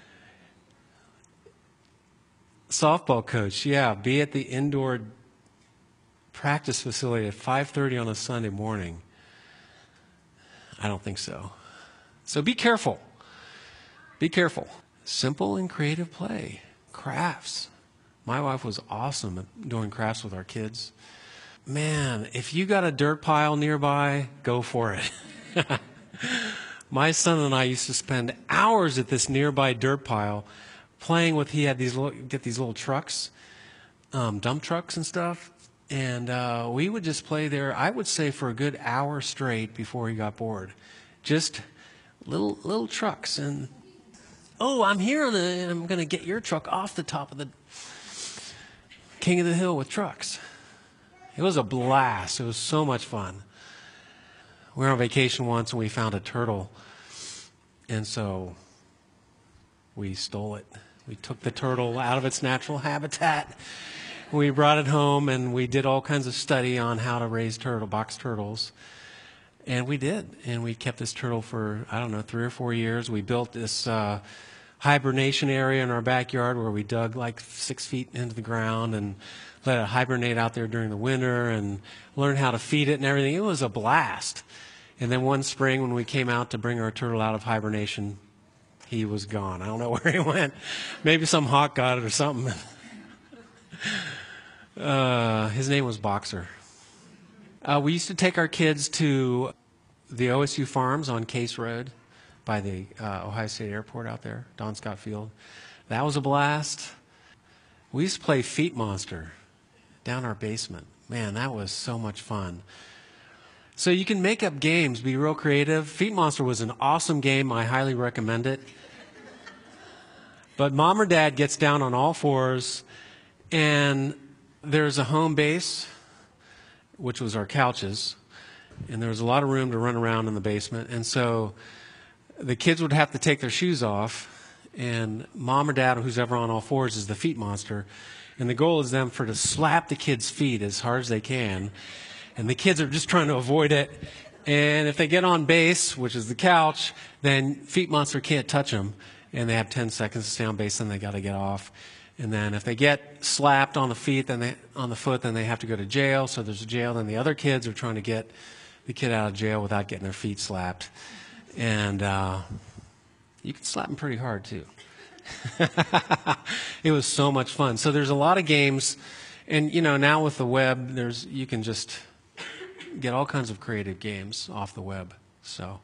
Softball coach, yeah, be at the indoor practice facility at five thirty on a Sunday morning. I don't think so. So be careful. Be careful. Simple and creative play. Crafts. My wife was awesome at doing crafts with our kids. Man, if you got a dirt pile nearby, go for it. My son and I used to spend hours at this nearby dirt pile playing with, he had these little, get these little trucks, um, dump trucks and stuff. And uh, we would just play there, I would say, for a good hour straight before he got bored. Just little little trucks. And, oh, I'm here, on the, and I'm going to get your truck off the top of the King of the Hill with trucks. It was a blast. It was so much fun. We were on vacation once, and we found a turtle. And so we stole it. We took the turtle out of its natural habitat. We brought it home, and we did all kinds of study on how to raise turtle, box turtles. And we did. And we kept this turtle for, I don't know, three or four years. We built this uh, hibernation area in our backyard where we dug like six feet into the ground and let it hibernate out there during the winter and learn how to feed it and everything. It was a blast. And then one spring when we came out to bring our turtle out of hibernation, he was gone. I don't know where he went. Maybe some hawk got it or something. Uh, his name was Boxer. Uh, we used to take our kids to the O S U Farms on Case Road by the uh, Ohio State Airport out there, Don Scott Field. That was a blast. We used to play Feet Monster down our basement. Man, that was so much fun. So you can make up games, be real creative. Feet Monster was an awesome game. I highly recommend it. But mom or dad gets down on all fours, and there's a home base, which was our couches, and there was a lot of room to run around in the basement. And so the kids would have to take their shoes off, and mom or dad, or who's ever on all fours, is the Feet Monster. And the goal is them for to slap the kids' feet as hard as they can. And the kids are just trying to avoid it. And if they get on base, which is the couch, then Feet Monster can't touch them. And they have ten seconds to stay on base, then they got to get off. And then if they get slapped on the feet, then they on the foot, then they have to go to jail. So there's a jail. Then the other kids are trying to get the kid out of jail without getting their feet slapped. And uh, you can slap them pretty hard too. It was so much fun. So there's a lot of games, and you know now with the web, there's you can just get all kinds of creative games off the web. So.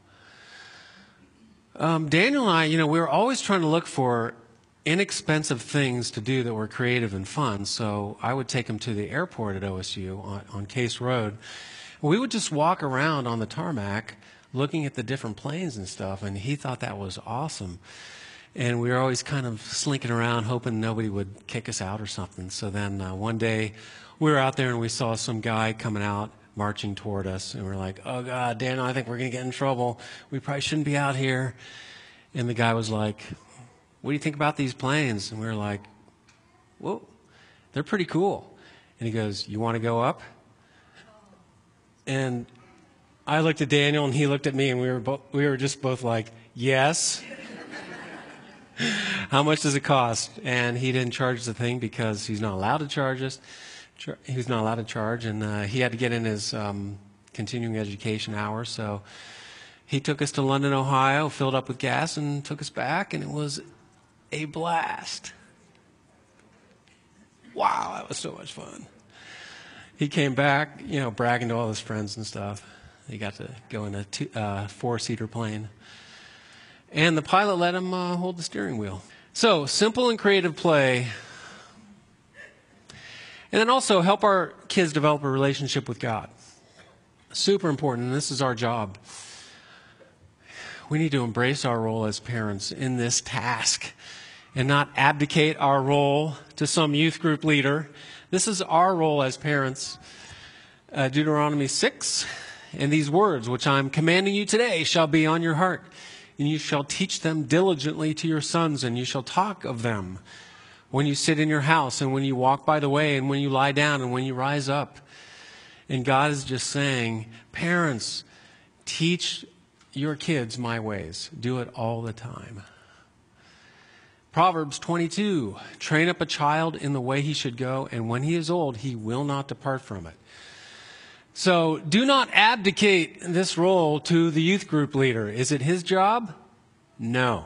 Um, Daniel and I, you know, we were always trying to look for inexpensive things to do that were creative and fun. So I would take him to the airport at O S U on, on Case Road. We would just walk around on the tarmac looking at the different planes and stuff, and he thought that was awesome. And we were always kind of slinking around hoping nobody would kick us out or something. So then uh, one day we were out there and we saw some guy coming out marching toward us, and we're like, oh God, Daniel, I think we're going to get in trouble. We probably shouldn't be out here. And the guy was like, what do you think about these planes? And we were like, whoa, they're pretty cool. And he goes, you want to go up? And I looked at Daniel and he looked at me, and we were bo- we were just both like, yes. How much does it cost? And he didn't charge the thing because he's not allowed to charge us. He was not allowed to charge, and uh, he had to get in his um, continuing education hours. So he took us to London, Ohio, filled up with gas, and took us back, and it was a blast. Wow, that was so much fun. He came back, you know, bragging to all his friends and stuff. He got to go in a two, uh, four-seater plane. And the pilot let him uh, hold the steering wheel. So, simple and creative play. And then also help our kids develop a relationship with God. Super important, and this is our job. We need to embrace our role as parents in this task and not abdicate our role to some youth group leader. This is our role as parents. Uh, Deuteronomy six, and these words which I'm commanding you today shall be on your heart, and you shall teach them diligently to your sons, and you shall talk of them when you sit in your house, and when you walk by the way, and when you lie down, and when you rise up. And God is just saying, parents, teach your kids my ways. Do it all the time. Proverbs twenty-two, train up a child in the way he should go, and when he is old, he will not depart from it. So do not abdicate this role to the youth group leader. Is it his job? No.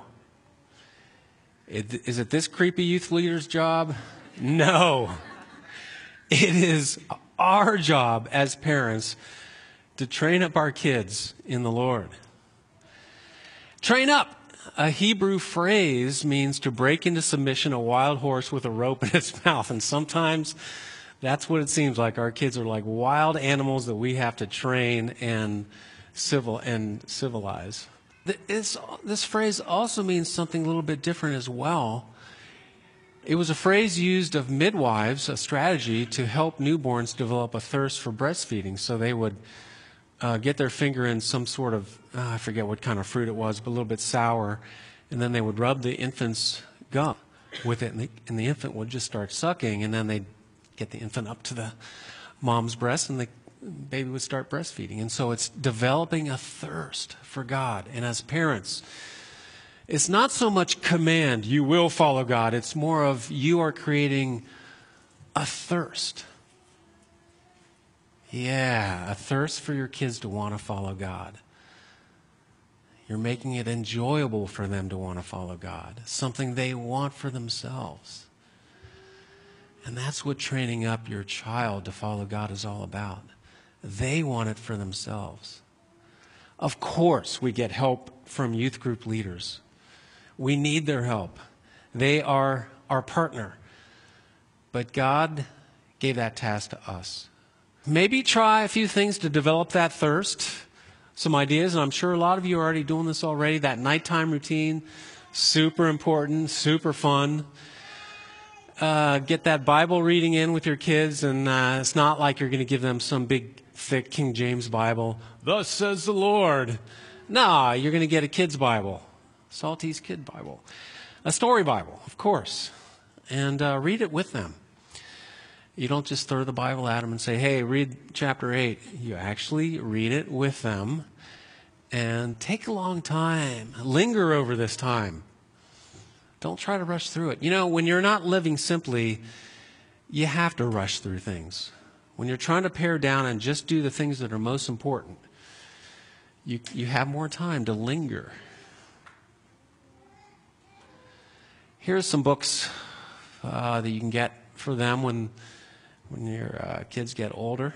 Is it this creepy youth leader's job? No. It is our job as parents to train up our kids in the Lord. Train up. A Hebrew phrase means to break into submission a wild horse with a rope in its mouth. And sometimes that's what it seems like. Our kids are like wild animals that we have to train and civil and civilize. This, this phrase also means something a little bit different as well. It was a phrase used of midwives, a strategy to help newborns develop a thirst for breastfeeding. So they would uh, get their finger in some sort of, uh, I forget what kind of fruit it was, but a little bit sour, and then they would rub the infant's gum with it, and the, and the infant would just start sucking, and then they'd get the infant up to the mom's breast, and the baby would start breastfeeding. And so it's developing a thirst for God. And as parents, it's not so much command, you will follow God. It's more of you are creating a thirst. Yeah, a thirst for your kids to want to follow God. You're making it enjoyable for them to want to follow God, something they want for themselves. And that's what training up your child to follow God is all about. They want it for themselves. Of course, we get help from youth group leaders. We need their help. They are our partner. But God gave that task to us. Maybe try a few things to develop that thirst, some ideas, and I'm sure a lot of you are already doing this already. That nighttime routine, super important, super fun. Uh, get that Bible reading in with your kids, and uh, it's not like you're going to give them some big, thick King James Bible. Thus says the Lord. Nah, you're going to get a kid's Bible, Salty's Kid Bible, a story Bible, of course, and uh, read it with them. You don't just throw the Bible at them and say, hey, read chapter eight. You actually read it with them and take a long time. Linger over this time. Don't try to rush through it. You know, when you're not living simply, you have to rush through things. When you're trying to pare down and just do the things that are most important, you, you have more time to linger. Here's some books uh, that you can get for them when when your uh, kids get older.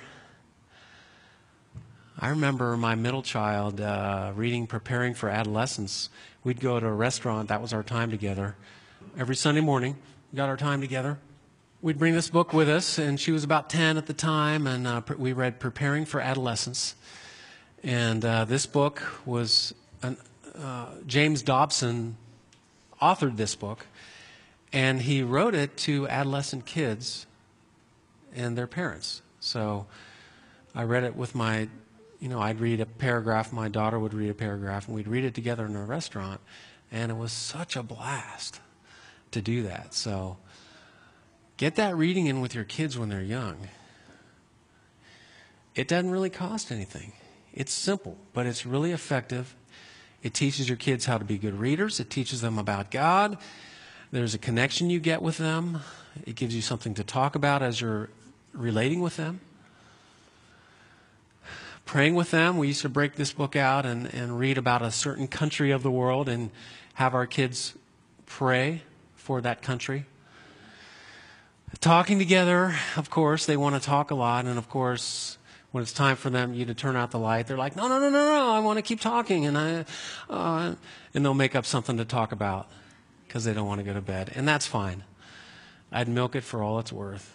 I remember my middle child uh, reading Preparing for Adolescence. We'd go to a restaurant. That was our time together. Every Sunday morning, we got our time together. We'd bring this book with us, and she was about ten at the time, and uh, we read Preparing for Adolescence. And uh, this book was, an, uh, James Dobson authored this book, and he wrote it to adolescent kids and their parents. So I read it with my, you know, I'd read a paragraph, my daughter would read a paragraph, and we'd read it together in a restaurant, and it was such a blast to do that. So get that reading in with your kids when they're young. It doesn't really cost anything. It's simple, but it's really effective. It teaches your kids how to be good readers. It teaches them about God. There's a connection you get with them. It gives you something to talk about as you're relating with them. Praying with them. We used to break this book out and, and read about a certain country of the world and have our kids pray for that country. Talking together, of course, they want to talk a lot, and of course, when it's time for them, you to turn out the light, they're like, no, no, no, no, no, I want to keep talking, and I, uh, and they'll make up something to talk about because they don't want to go to bed, and that's fine. I'd milk it for all it's worth.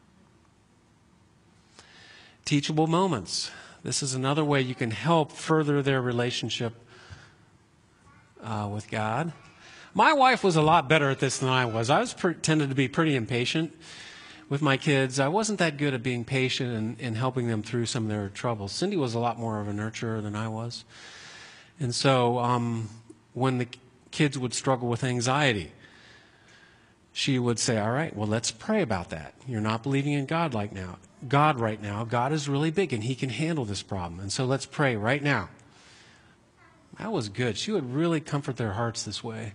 Teachable moments. This is another way you can help further their relationship uh, with God. My wife was a lot better at this than I was. I was pre- tended to be pretty impatient with my kids. I wasn't that good at being patient and, and helping them through some of their troubles. Cindy was a lot more of a nurturer than I was. And so um, when the kids would struggle with anxiety, she would say, all right, well, let's pray about that. You're not believing in God like now. God right now. God is really big, and he can handle this problem. And so let's pray right now. That was good. She would really comfort their hearts this way.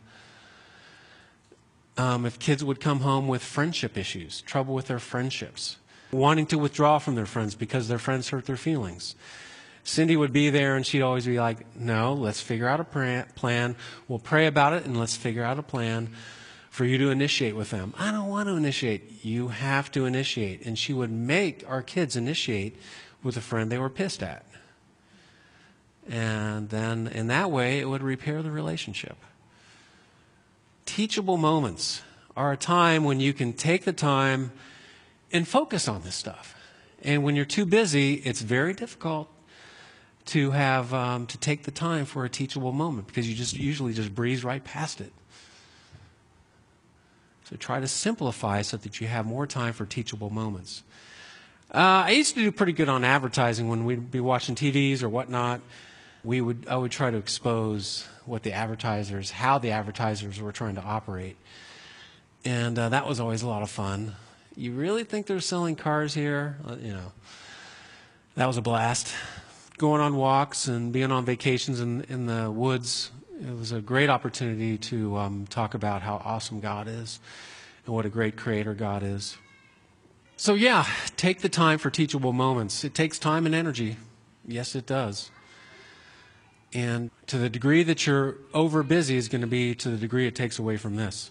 Um, if kids would come home with friendship issues, trouble with their friendships, wanting to withdraw from their friends because their friends hurt their feelings, Cindy would be there, and she'd always be like, no, let's figure out a plan. We'll pray about it, and let's figure out a plan for you to initiate with them. I don't want to initiate. You have to initiate. And she would make our kids initiate with a friend they were pissed at. And then in that way, it would repair the relationship. Teachable moments are a time when you can take the time and focus on this stuff. And when you're too busy, it's very difficult to have um, to take the time for a teachable moment because you just usually just breeze right past it. So try to simplify so that you have more time for teachable moments. Uh, I used to do pretty good on advertising when we'd be watching T Vs or whatnot. We would I would try to expose what the advertisers, how the advertisers were trying to operate. And uh, that was always a lot of fun. You really think they're selling cars here? Uh, you know, that was a blast. Going on walks and being on vacations in, in the woods. It was a great opportunity to um, talk about how awesome God is and what a great creator God is. So yeah, take the time for teachable moments. It takes time and energy. Yes, it does. And to the degree that you're over busy is going to be to the degree it takes away from this.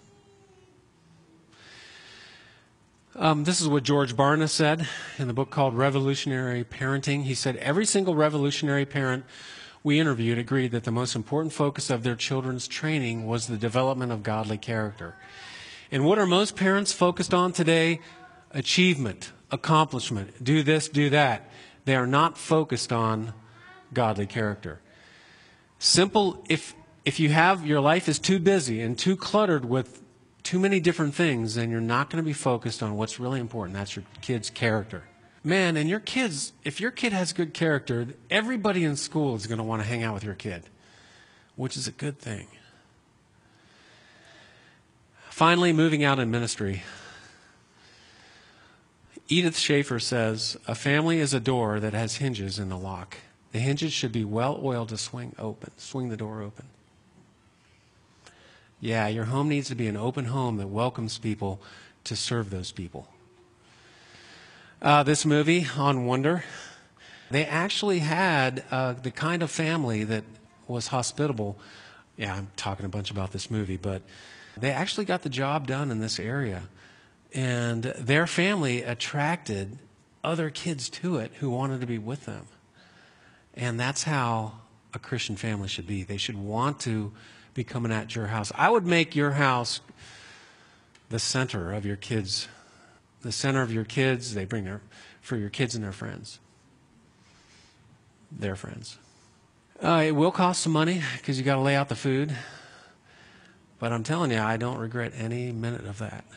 Um, this is what George Barna said in the book called Revolutionary Parenting. He said, every single revolutionary parent we interviewed agreed that the most important focus of their children's training was the development of godly character. And what are most parents focused on today? achievement, accomplishment, do this, do that. They are not focused on godly character. Simple, if, if you have, your life is too busy and too cluttered with too many different things, then you're not going to be focused on what's really important. That's your kid's character. Man, and your kids, if your kid has good character, everybody in school is going to want to hang out with your kid, which is a good thing. Finally, moving out in ministry. Edith Schaefer says, a family is a door that has hinges in the lock. The hinges should be well oiled to swing open, swing the door open. Yeah, your home needs to be an open home that welcomes people to serve those people. Uh, this movie, On Wonder, they actually had uh, the kind of family that was hospitable. Yeah, I'm talking a bunch about this movie, but they actually got the job done in this area. And their family attracted other kids to it who wanted to be with them. And that's how a Christian family should be. They should want to be coming at your house. I would make your house the center of your kids. The center of your kids, they bring their, for your kids and their friends. Their friends. Uh, it will cost some money because you got to lay out the food. But I'm telling you, I don't regret any minute of that.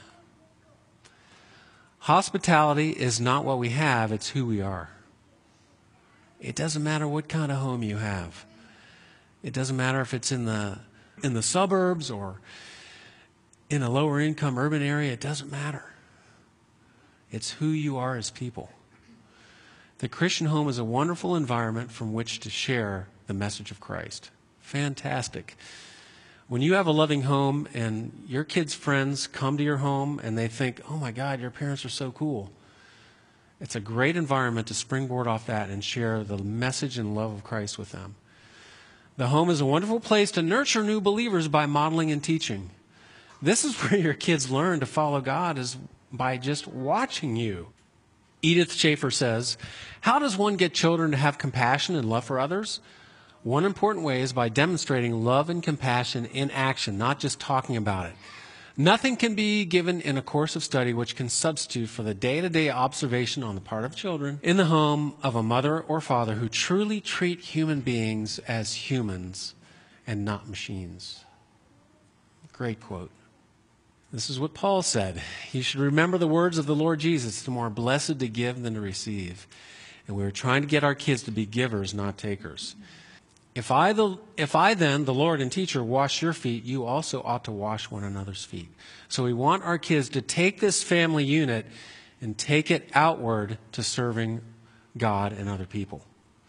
Hospitality is not what we have, it's who we are. It doesn't matter what kind of home you have. It doesn't matter if it's in the in the suburbs or in a lower income urban area. It doesn't matter. It's who you are as people. The Christian home is a wonderful environment from which to share the message of Christ. Fantastic. When you have a loving home and your kids' friends come to your home and they think, oh my God, your parents are so cool. It's a great environment to springboard off that and share the message and love of Christ with them. The home is a wonderful place to nurture new believers by modeling and teaching. This is where your kids learn to follow God, is by just watching you. Edith Schaefer says, how does one get children to have compassion and love for others? One important way is by demonstrating love and compassion in action, not just talking about it. Nothing can be given in a course of study which can substitute for the day-to-day observation on the part of children in the home of a mother or father who truly treat human beings as humans and not machines. Great quote. This is what Paul said. You should remember the words of the Lord Jesus, "It's more blessed to give than to receive." And we're trying to get our kids to be givers, not takers. If I, the, if I then, the Lord and teacher, wash your feet, you also ought to wash one another's feet. So we want our kids to take this family unit and take it outward to serving God and other people.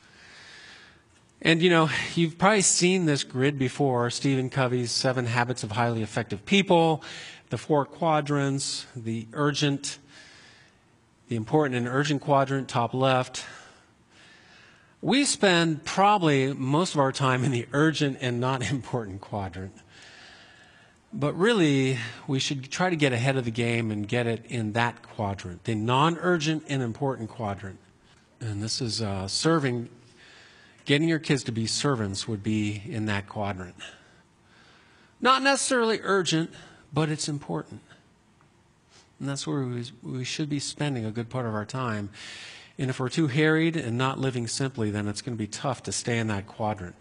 And, you know, you've probably seen this grid before, Stephen Covey's Seven Habits of Highly Effective People, the four quadrants, the urgent, the important and urgent quadrant, top left. We spend probably most of our time in the urgent and not important quadrant. But really, we should try to get ahead of the game and get it in that quadrant, the non-urgent and important quadrant. And this is uh, serving, getting your kids to be servants would be in that quadrant. Not necessarily urgent, but it's important. And that's where we, we should be spending a good part of our time. And if we're too harried and not living simply, then it's going to be tough to stay in that quadrant.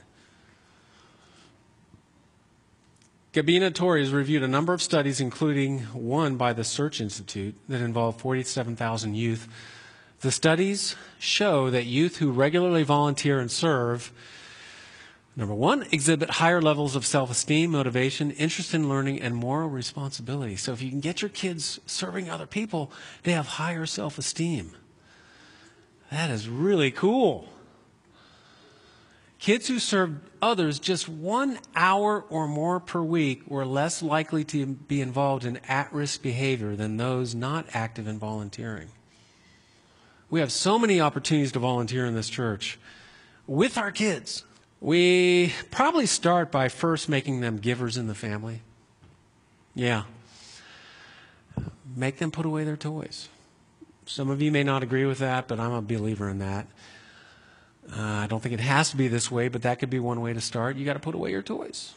Gabina Torre has reviewed a number of studies, including one by the Search Institute that involved forty-seven thousand youth. The studies show that youth who regularly volunteer and serve, number one, exhibit higher levels of self-esteem, motivation, interest in learning, and moral responsibility. So if you can get your kids serving other people, they have higher self-esteem. That is really cool. Kids who served others just one hour or more per week were less likely to be involved in at-risk behavior than those not active in volunteering. We have so many opportunities to volunteer in this church with our kids. We probably start by first making them givers in the family. Yeah. Make them put away their toys. Some of you may not agree with that, but I'm a believer in that. Uh, I don't think it has to be this way, but that could be one way to start. You got to put away your toys.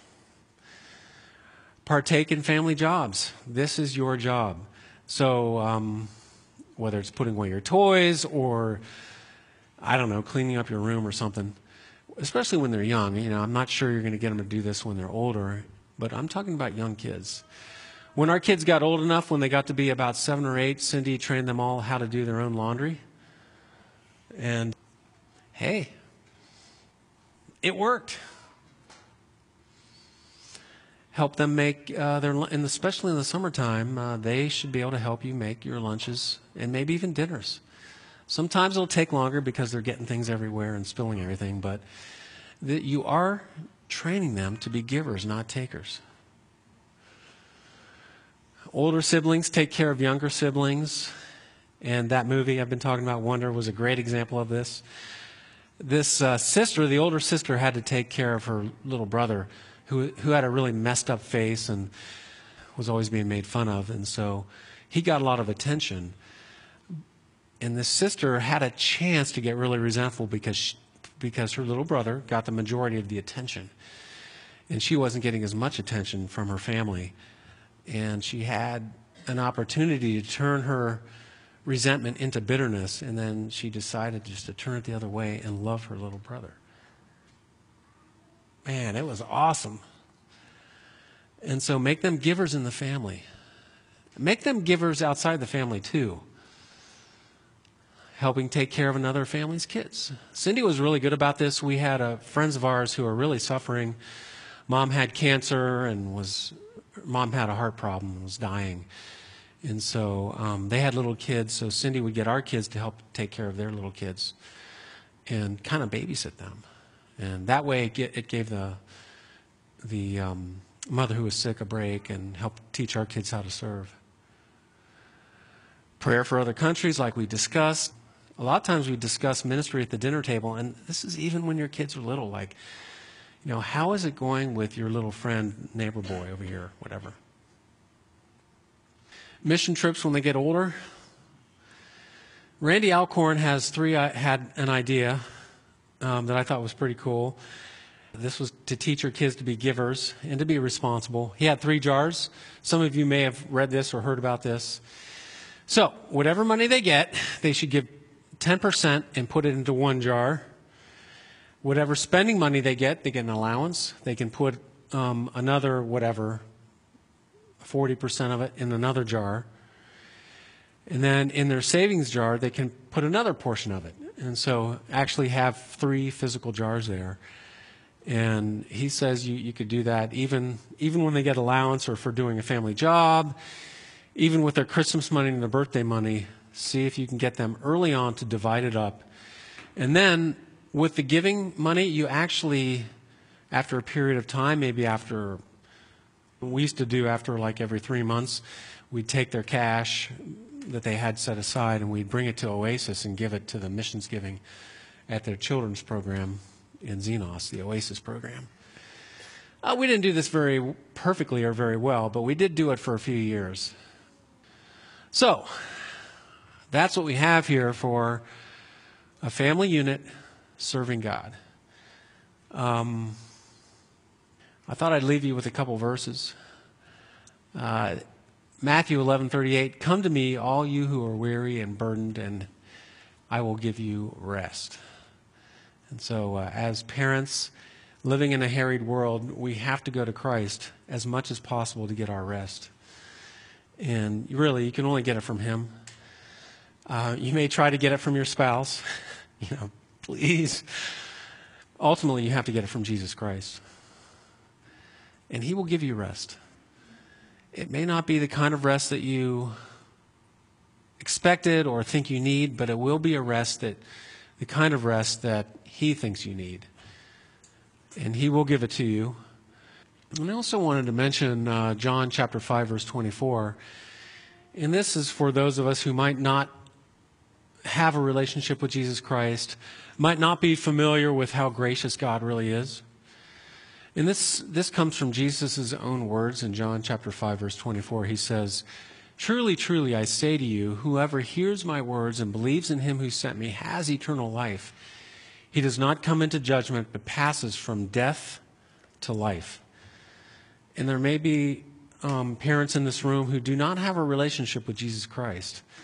Partake in family jobs. This is your job. So um, whether it's putting away your toys or, I don't know, cleaning up your room or something, especially when they're young. You know, I'm not sure you're going to get them to do this when they're older, but I'm talking about young kids. When our kids got old enough, when they got to be about seven or eight, Cindy trained them all how to do their own laundry. And, hey, it worked. Help them make uh, their, and especially in the summertime, uh, they should be able to help you make your lunches and maybe even dinners. Sometimes it'll take longer because they're getting things everywhere and spilling everything, but that you are training them to be givers, not takers. Older siblings take care of younger siblings, and that movie I've been talking about, Wonder, was a great example of this. This uh, sister, the older sister, had to take care of her little brother, who who had a really messed up face and was always being made fun of, and so he got a lot of attention. And this sister had a chance to get really resentful because she, because her little brother got the majority of the attention, and she wasn't getting as much attention from her family. And she had an opportunity to turn her resentment into bitterness, and then she decided just to turn it the other way and love her little brother. Man, it was awesome. And so make them givers in the family. Make them givers outside the family too. Helping take care of another family's kids. Cindy was really good about this. We had uh, friends of ours who were really suffering. Mom had cancer and was, mom had a heart problem and was dying. And so um, they had little kids, so Cindy would get our kids to help take care of their little kids and kind of babysit them. And that way it, get, it gave the, the um, mother who was sick a break and helped teach our kids how to serve. Prayer for other countries, like we discussed. A lot of times we discuss ministry at the dinner table, and this is even when your kids are little, like, you know, how is it going with your little friend, neighbor boy over here, whatever. Mission trips when they get older. Randy Alcorn has three, uh, had an idea um, that I thought was pretty cool. This was to teach your kids to be givers and to be responsible. He had three jars. Some of you may have read this or heard about this. So whatever money they get, they should give ten percent and put it into one jar. Whatever spending money they get, they get an allowance. They can put um, another whatever, forty percent of it in another jar. And then in their savings jar, they can put another portion of it. And so actually have three physical jars there. And he says you, you could do that even, even when they get allowance or for doing a family job, even with their Christmas money and their birthday money. See if you can get them early on to divide it up. And then with the giving money, you actually, after a period of time, maybe after, we used to do after like every three months, we'd take their cash that they had set aside and we'd bring it to Oasis and give it to the missions giving at their children's program in Xenos, the Oasis program. Uh, we didn't do this very perfectly or very well, but we did do it for a few years. So, that's what we have here for a family unit serving God. Um, I thought I'd leave you with a couple verses. Uh, Matthew eleven thirty-eight, "Come to me, all you who are weary and burdened, and I will give you rest." And so uh, as parents living in a harried world, we have to go to Christ as much as possible to get our rest. And really, you can only get it from Him. Uh, you may try to get it from your spouse. You know, please. Ultimately, you have to get it from Jesus Christ. And He will give you rest. It may not be the kind of rest that you expected or think you need, but it will be a rest that, the kind of rest that He thinks you need. And He will give it to you. And I also wanted to mention uh, John chapter five, verse twenty-four. And this is for those of us who might not have a relationship with Jesus Christ, might not be familiar with how gracious God really is. And this, this comes from Jesus' own words in John chapter five, verse twenty-four. He says, "Truly, truly, I say to you, whoever hears my words and believes in Him who sent me has eternal life. He does not come into judgment, but passes from death to life." And there may be um, parents in this room who do not have a relationship with Jesus Christ.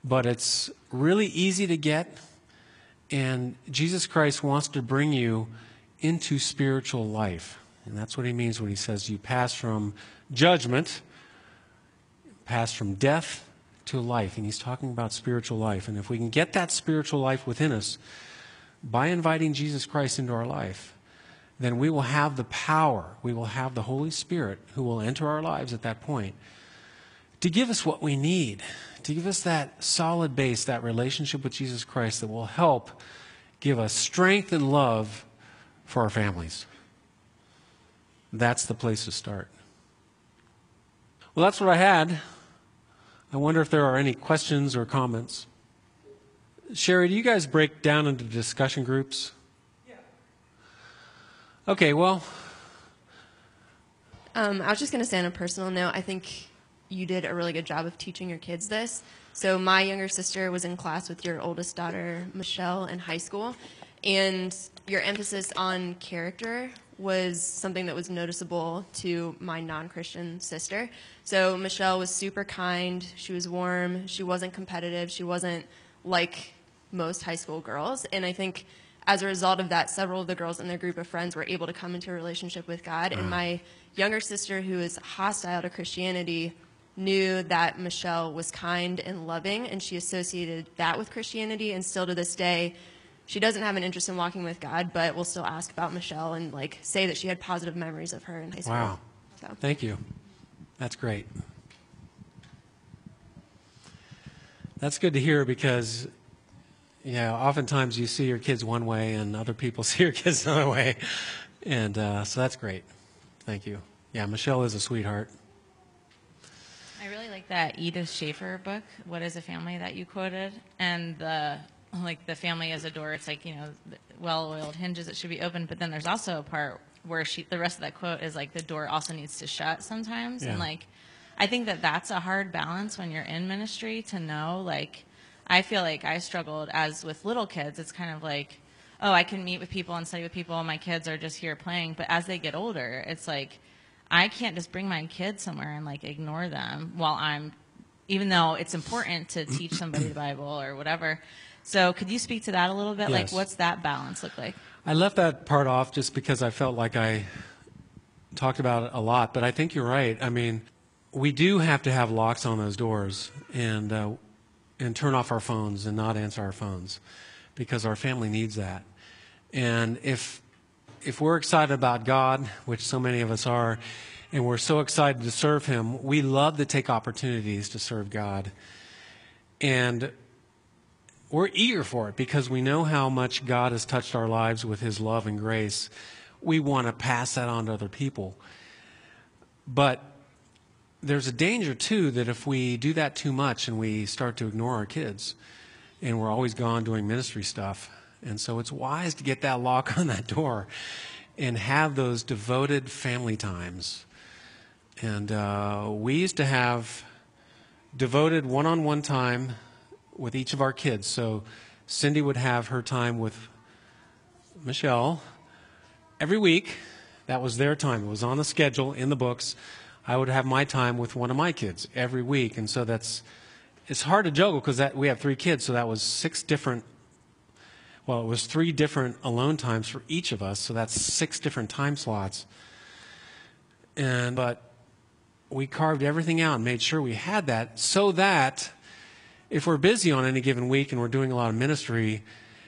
but it's really easy to get, and Jesus Christ wants to bring you into spiritual life. And that's what he means when he says you pass from judgment, pass from death to life. And he's talking about spiritual life. And if we can get that spiritual life within us by inviting Jesus Christ into our life, then we will have the power, we will have the Holy Spirit who will enter our lives at that point to give us what we need, to give us that solid base, that relationship with Jesus Christ that will help give us strength and love for our families. That's the place to start. Well, that's what I had. I wonder if there are any questions or comments. Sherry, do you guys break down into discussion groups? Yeah. Okay, well. Um, I was just going to say on a personal note, I think you did a really good job of teaching your kids this. So my younger sister was in class with your oldest daughter, Michelle, in high school. And your emphasis on character was something that was noticeable to my non-Christian sister. So Michelle was super kind, she was warm, she wasn't competitive, she wasn't like most high school girls. And I think as a result of that, several of the girls in their group of friends were able to come into a relationship with God. And my younger sister, who is hostile to Christianity, knew that Michelle was kind and loving, and she associated that with Christianity. And still to this day, she doesn't have an interest in walking with God, but will still ask about Michelle and like say that she had positive memories of her in high school. Wow. So. Thank you. That's great. That's good to hear because, you know, oftentimes you see your kids one way and other people see your kids another way. And uh, so that's great. Thank you. Yeah, Michelle is a sweetheart. I really like that Edith Schaefer book, What is a Family, that you quoted. And the like the family as a door, it's like, you know, well-oiled hinges, it should be open. But then there's also a part where she, the rest of that quote is like the door also needs to shut sometimes. Yeah. And like, I think that that's a hard balance when you're in ministry to know. Like, I feel like I struggled as with little kids. It's kind of like, oh, I can meet with people and study with people, and my kids are just here playing. But as they get older, it's like, I can't just bring my kids somewhere and like ignore them while I'm, even though it's important to teach somebody the Bible or whatever. So could you speak to that a little bit? Yes. Like, what's that balance look like? I left that part off just because I felt like I talked about it a lot, but I think you're right. I mean, we do have to have locks on those doors and uh, and turn off our phones and not answer our phones because our family needs that. And if if we're excited about God, which so many of us are, and we're so excited to serve Him, we love to take opportunities to serve God. And we're eager for it because we know how much God has touched our lives with His love and grace. We want to pass that on to other people. But there's a danger, too, that if we do that too much and we start to ignore our kids and we're always gone doing ministry stuff. And so it's wise to get that lock on that door and have those devoted family times. And uh, we used to have devoted one-on-one time with each of our kids. So Cindy would have her time with Michelle every week. That was their time. It was on the schedule in the books. I would have my time with one of my kids every week. And so that's, it's hard to juggle because that we have three kids. So that was six different, well, it was three different alone times for each of us. So that's six different time slots. And, but we carved everything out and made sure we had that so that if we're busy on any given week and we're doing a lot of ministry,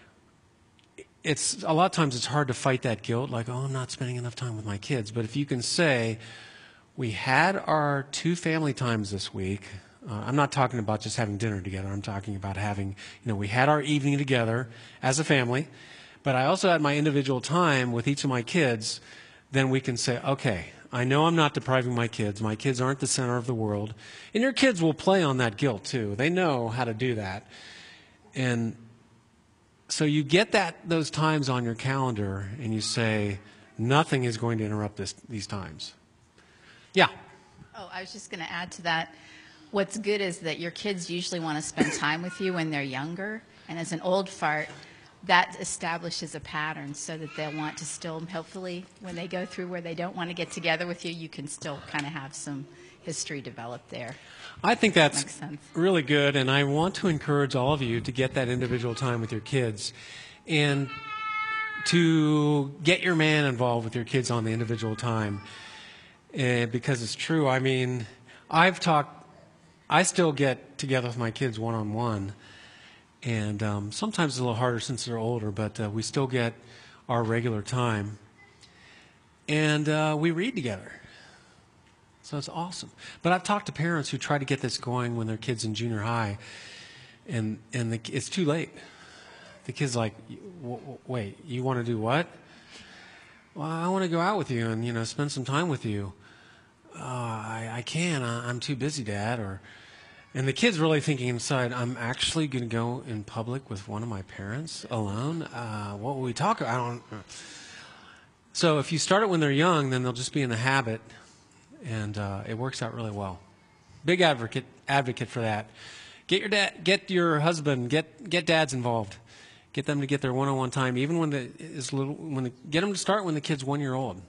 it's a lot of times it's hard to fight that guilt, like, oh, I'm not spending enough time with my kids. But if you can say, we had our two family times this week. Uh, I'm not talking about just having dinner together. I'm talking about having, you know, we had our evening together as a family. But I also had my individual time with each of my kids. Then we can say, okay, I know I'm not depriving my kids. My kids aren't the center of the world. And your kids will play on that guilt too. They know how to do that. And so you get that those times on your calendar and you say, nothing is going to interrupt this, these times. Yeah. Oh, I was just going to add to that. What's good is that your kids usually want to spend time with you when they're younger. And as an old fart, that establishes a pattern so that they'll want to still, hopefully, when they go through where they don't want to get together with you, you can still kind of have some history developed there. I think that's Makes sense. really good, and I want to encourage all of you to get that individual time with your kids and to get your man involved with your kids on the individual time. Uh, because it's true. I mean, I've talked, I still get together with my kids one-on-one, and um, sometimes it's a little harder since they're older, but uh, we still get our regular time. And uh, we read together. So it's awesome. But I've talked to parents who try to get this going when their kid's in junior high, and, and the, it's too late. The kid's like, w- w- wait, you want to do what? Well, I want to go out with you and, you know, spend some time with you. Uh, I, I can't. I, I'm too busy, Dad. Or, and the kid's really thinking inside, I'm actually going to go in public with one of my parents alone? Uh, what will we talk about? I don't So if you start it when they're young, then they'll just be in the habit, and uh, it works out really well. Big advocate advocate for that. Get your dad, get your husband, get get dads involved. Get them to get their one-on-one time, even when the is little. When the, get them to start when the kid's one year old.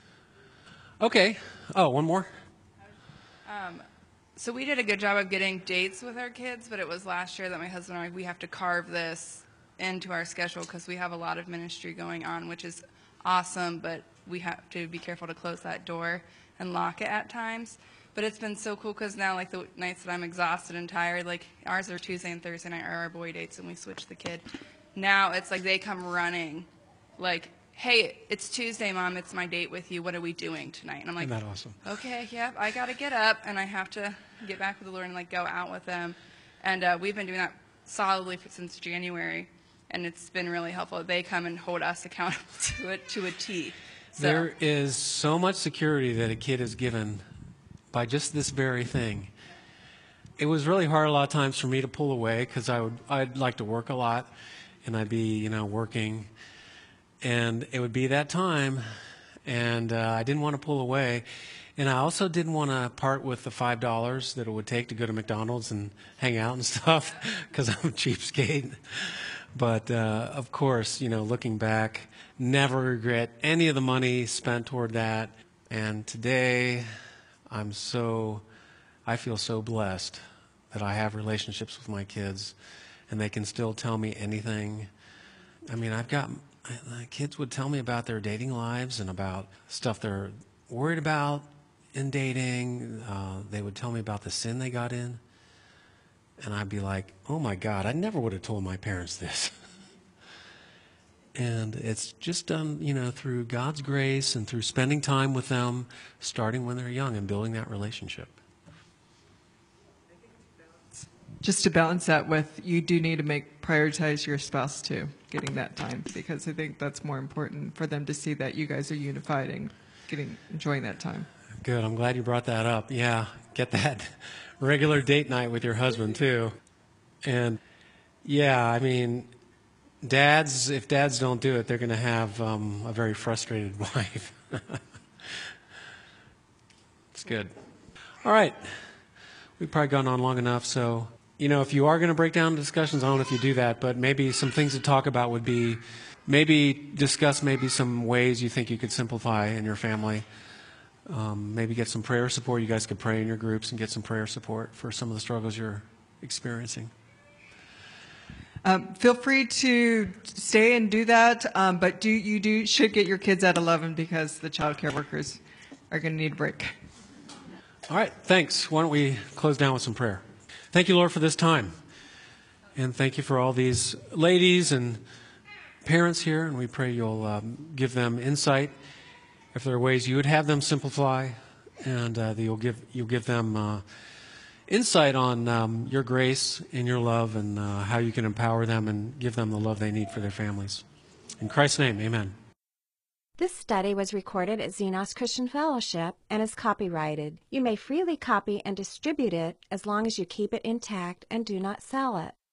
Okay. Oh, one more. Um, so we did a good job of getting dates with our kids, but it was last year that my husband and I, we have to carve this into our schedule because we have a lot of ministry going on, which is awesome, but we have to be careful to close that door and lock it at times. But it's been so cool because now, like, the nights that I'm exhausted and tired, like, ours are Tuesday and Thursday night are our boy dates, and we switch the kid. Now it's like they come running, like, hey, it's Tuesday, Mom, it's my date with you. What are we doing tonight? And I'm like, Isn't that awesome? Okay, yep, I got to get up, and I have to get back with the Lord and, like, go out with them. And uh, we've been doing that solidly for, since January, and it's been really helpful. They come and hold us accountable to it to a T. So. There is so much security that a kid is given by just this very thing. It was really hard a lot of times for me to pull away because I would I'd like to work a lot, and I'd be you know working, and it would be that time, and uh, I didn't want to pull away, and I also didn't want to part with the five dollars that it would take to go to McDonald's and hang out and stuff because I'm a cheapskate. But uh, of course, you know, looking back, never regret any of the money spent toward that. And today, I'm so, I feel so blessed that I have relationships with my kids, and they can still tell me anything. I mean, I've got, my kids would tell me about their dating lives and about stuff they're worried about in dating. Uh, they would tell me about the sin they got in. And I'd be like, oh my God, I never would have told my parents this. And it's just done, you know, through God's grace and through spending time with them, starting when they're young and building that relationship. Just to balance that with, you do need to make prioritize your spouse too, getting that time, because I think that's more important for them to see that you guys are unified and getting enjoying that time. Good. I'm glad you brought that up. Yeah, get that regular date night with your husband too. And yeah, I mean, dads, if dads don't do it, they're going to have um, a very frustrated wife. It's good. All right. We've probably gone on long enough. So, you know, if you are going to break down discussions, I don't know if you do that, but maybe some things to talk about would be maybe discuss maybe some ways you think you could simplify in your family. Um, maybe get some prayer support. You guys could pray in your groups and get some prayer support for some of the struggles you're experiencing. Um, feel free to stay and do that, um, but do you do should get your kids at eleven because the child care workers are going to need a break. All right, thanks. Why don't we close down with some prayer? Thank you, Lord, for this time. And thank you for all these ladies and parents here, and we pray you'll um, give them insight. If there are ways you would have them simplify, and uh, that you'll give you'll give them uh, insight on um, your grace and your love, and uh, how you can empower them and give them the love they need for their families. In Christ's name, amen. This study was recorded at Xenos Christian Fellowship and is copyrighted. You may freely copy and distribute it as long as you keep it intact and do not sell it.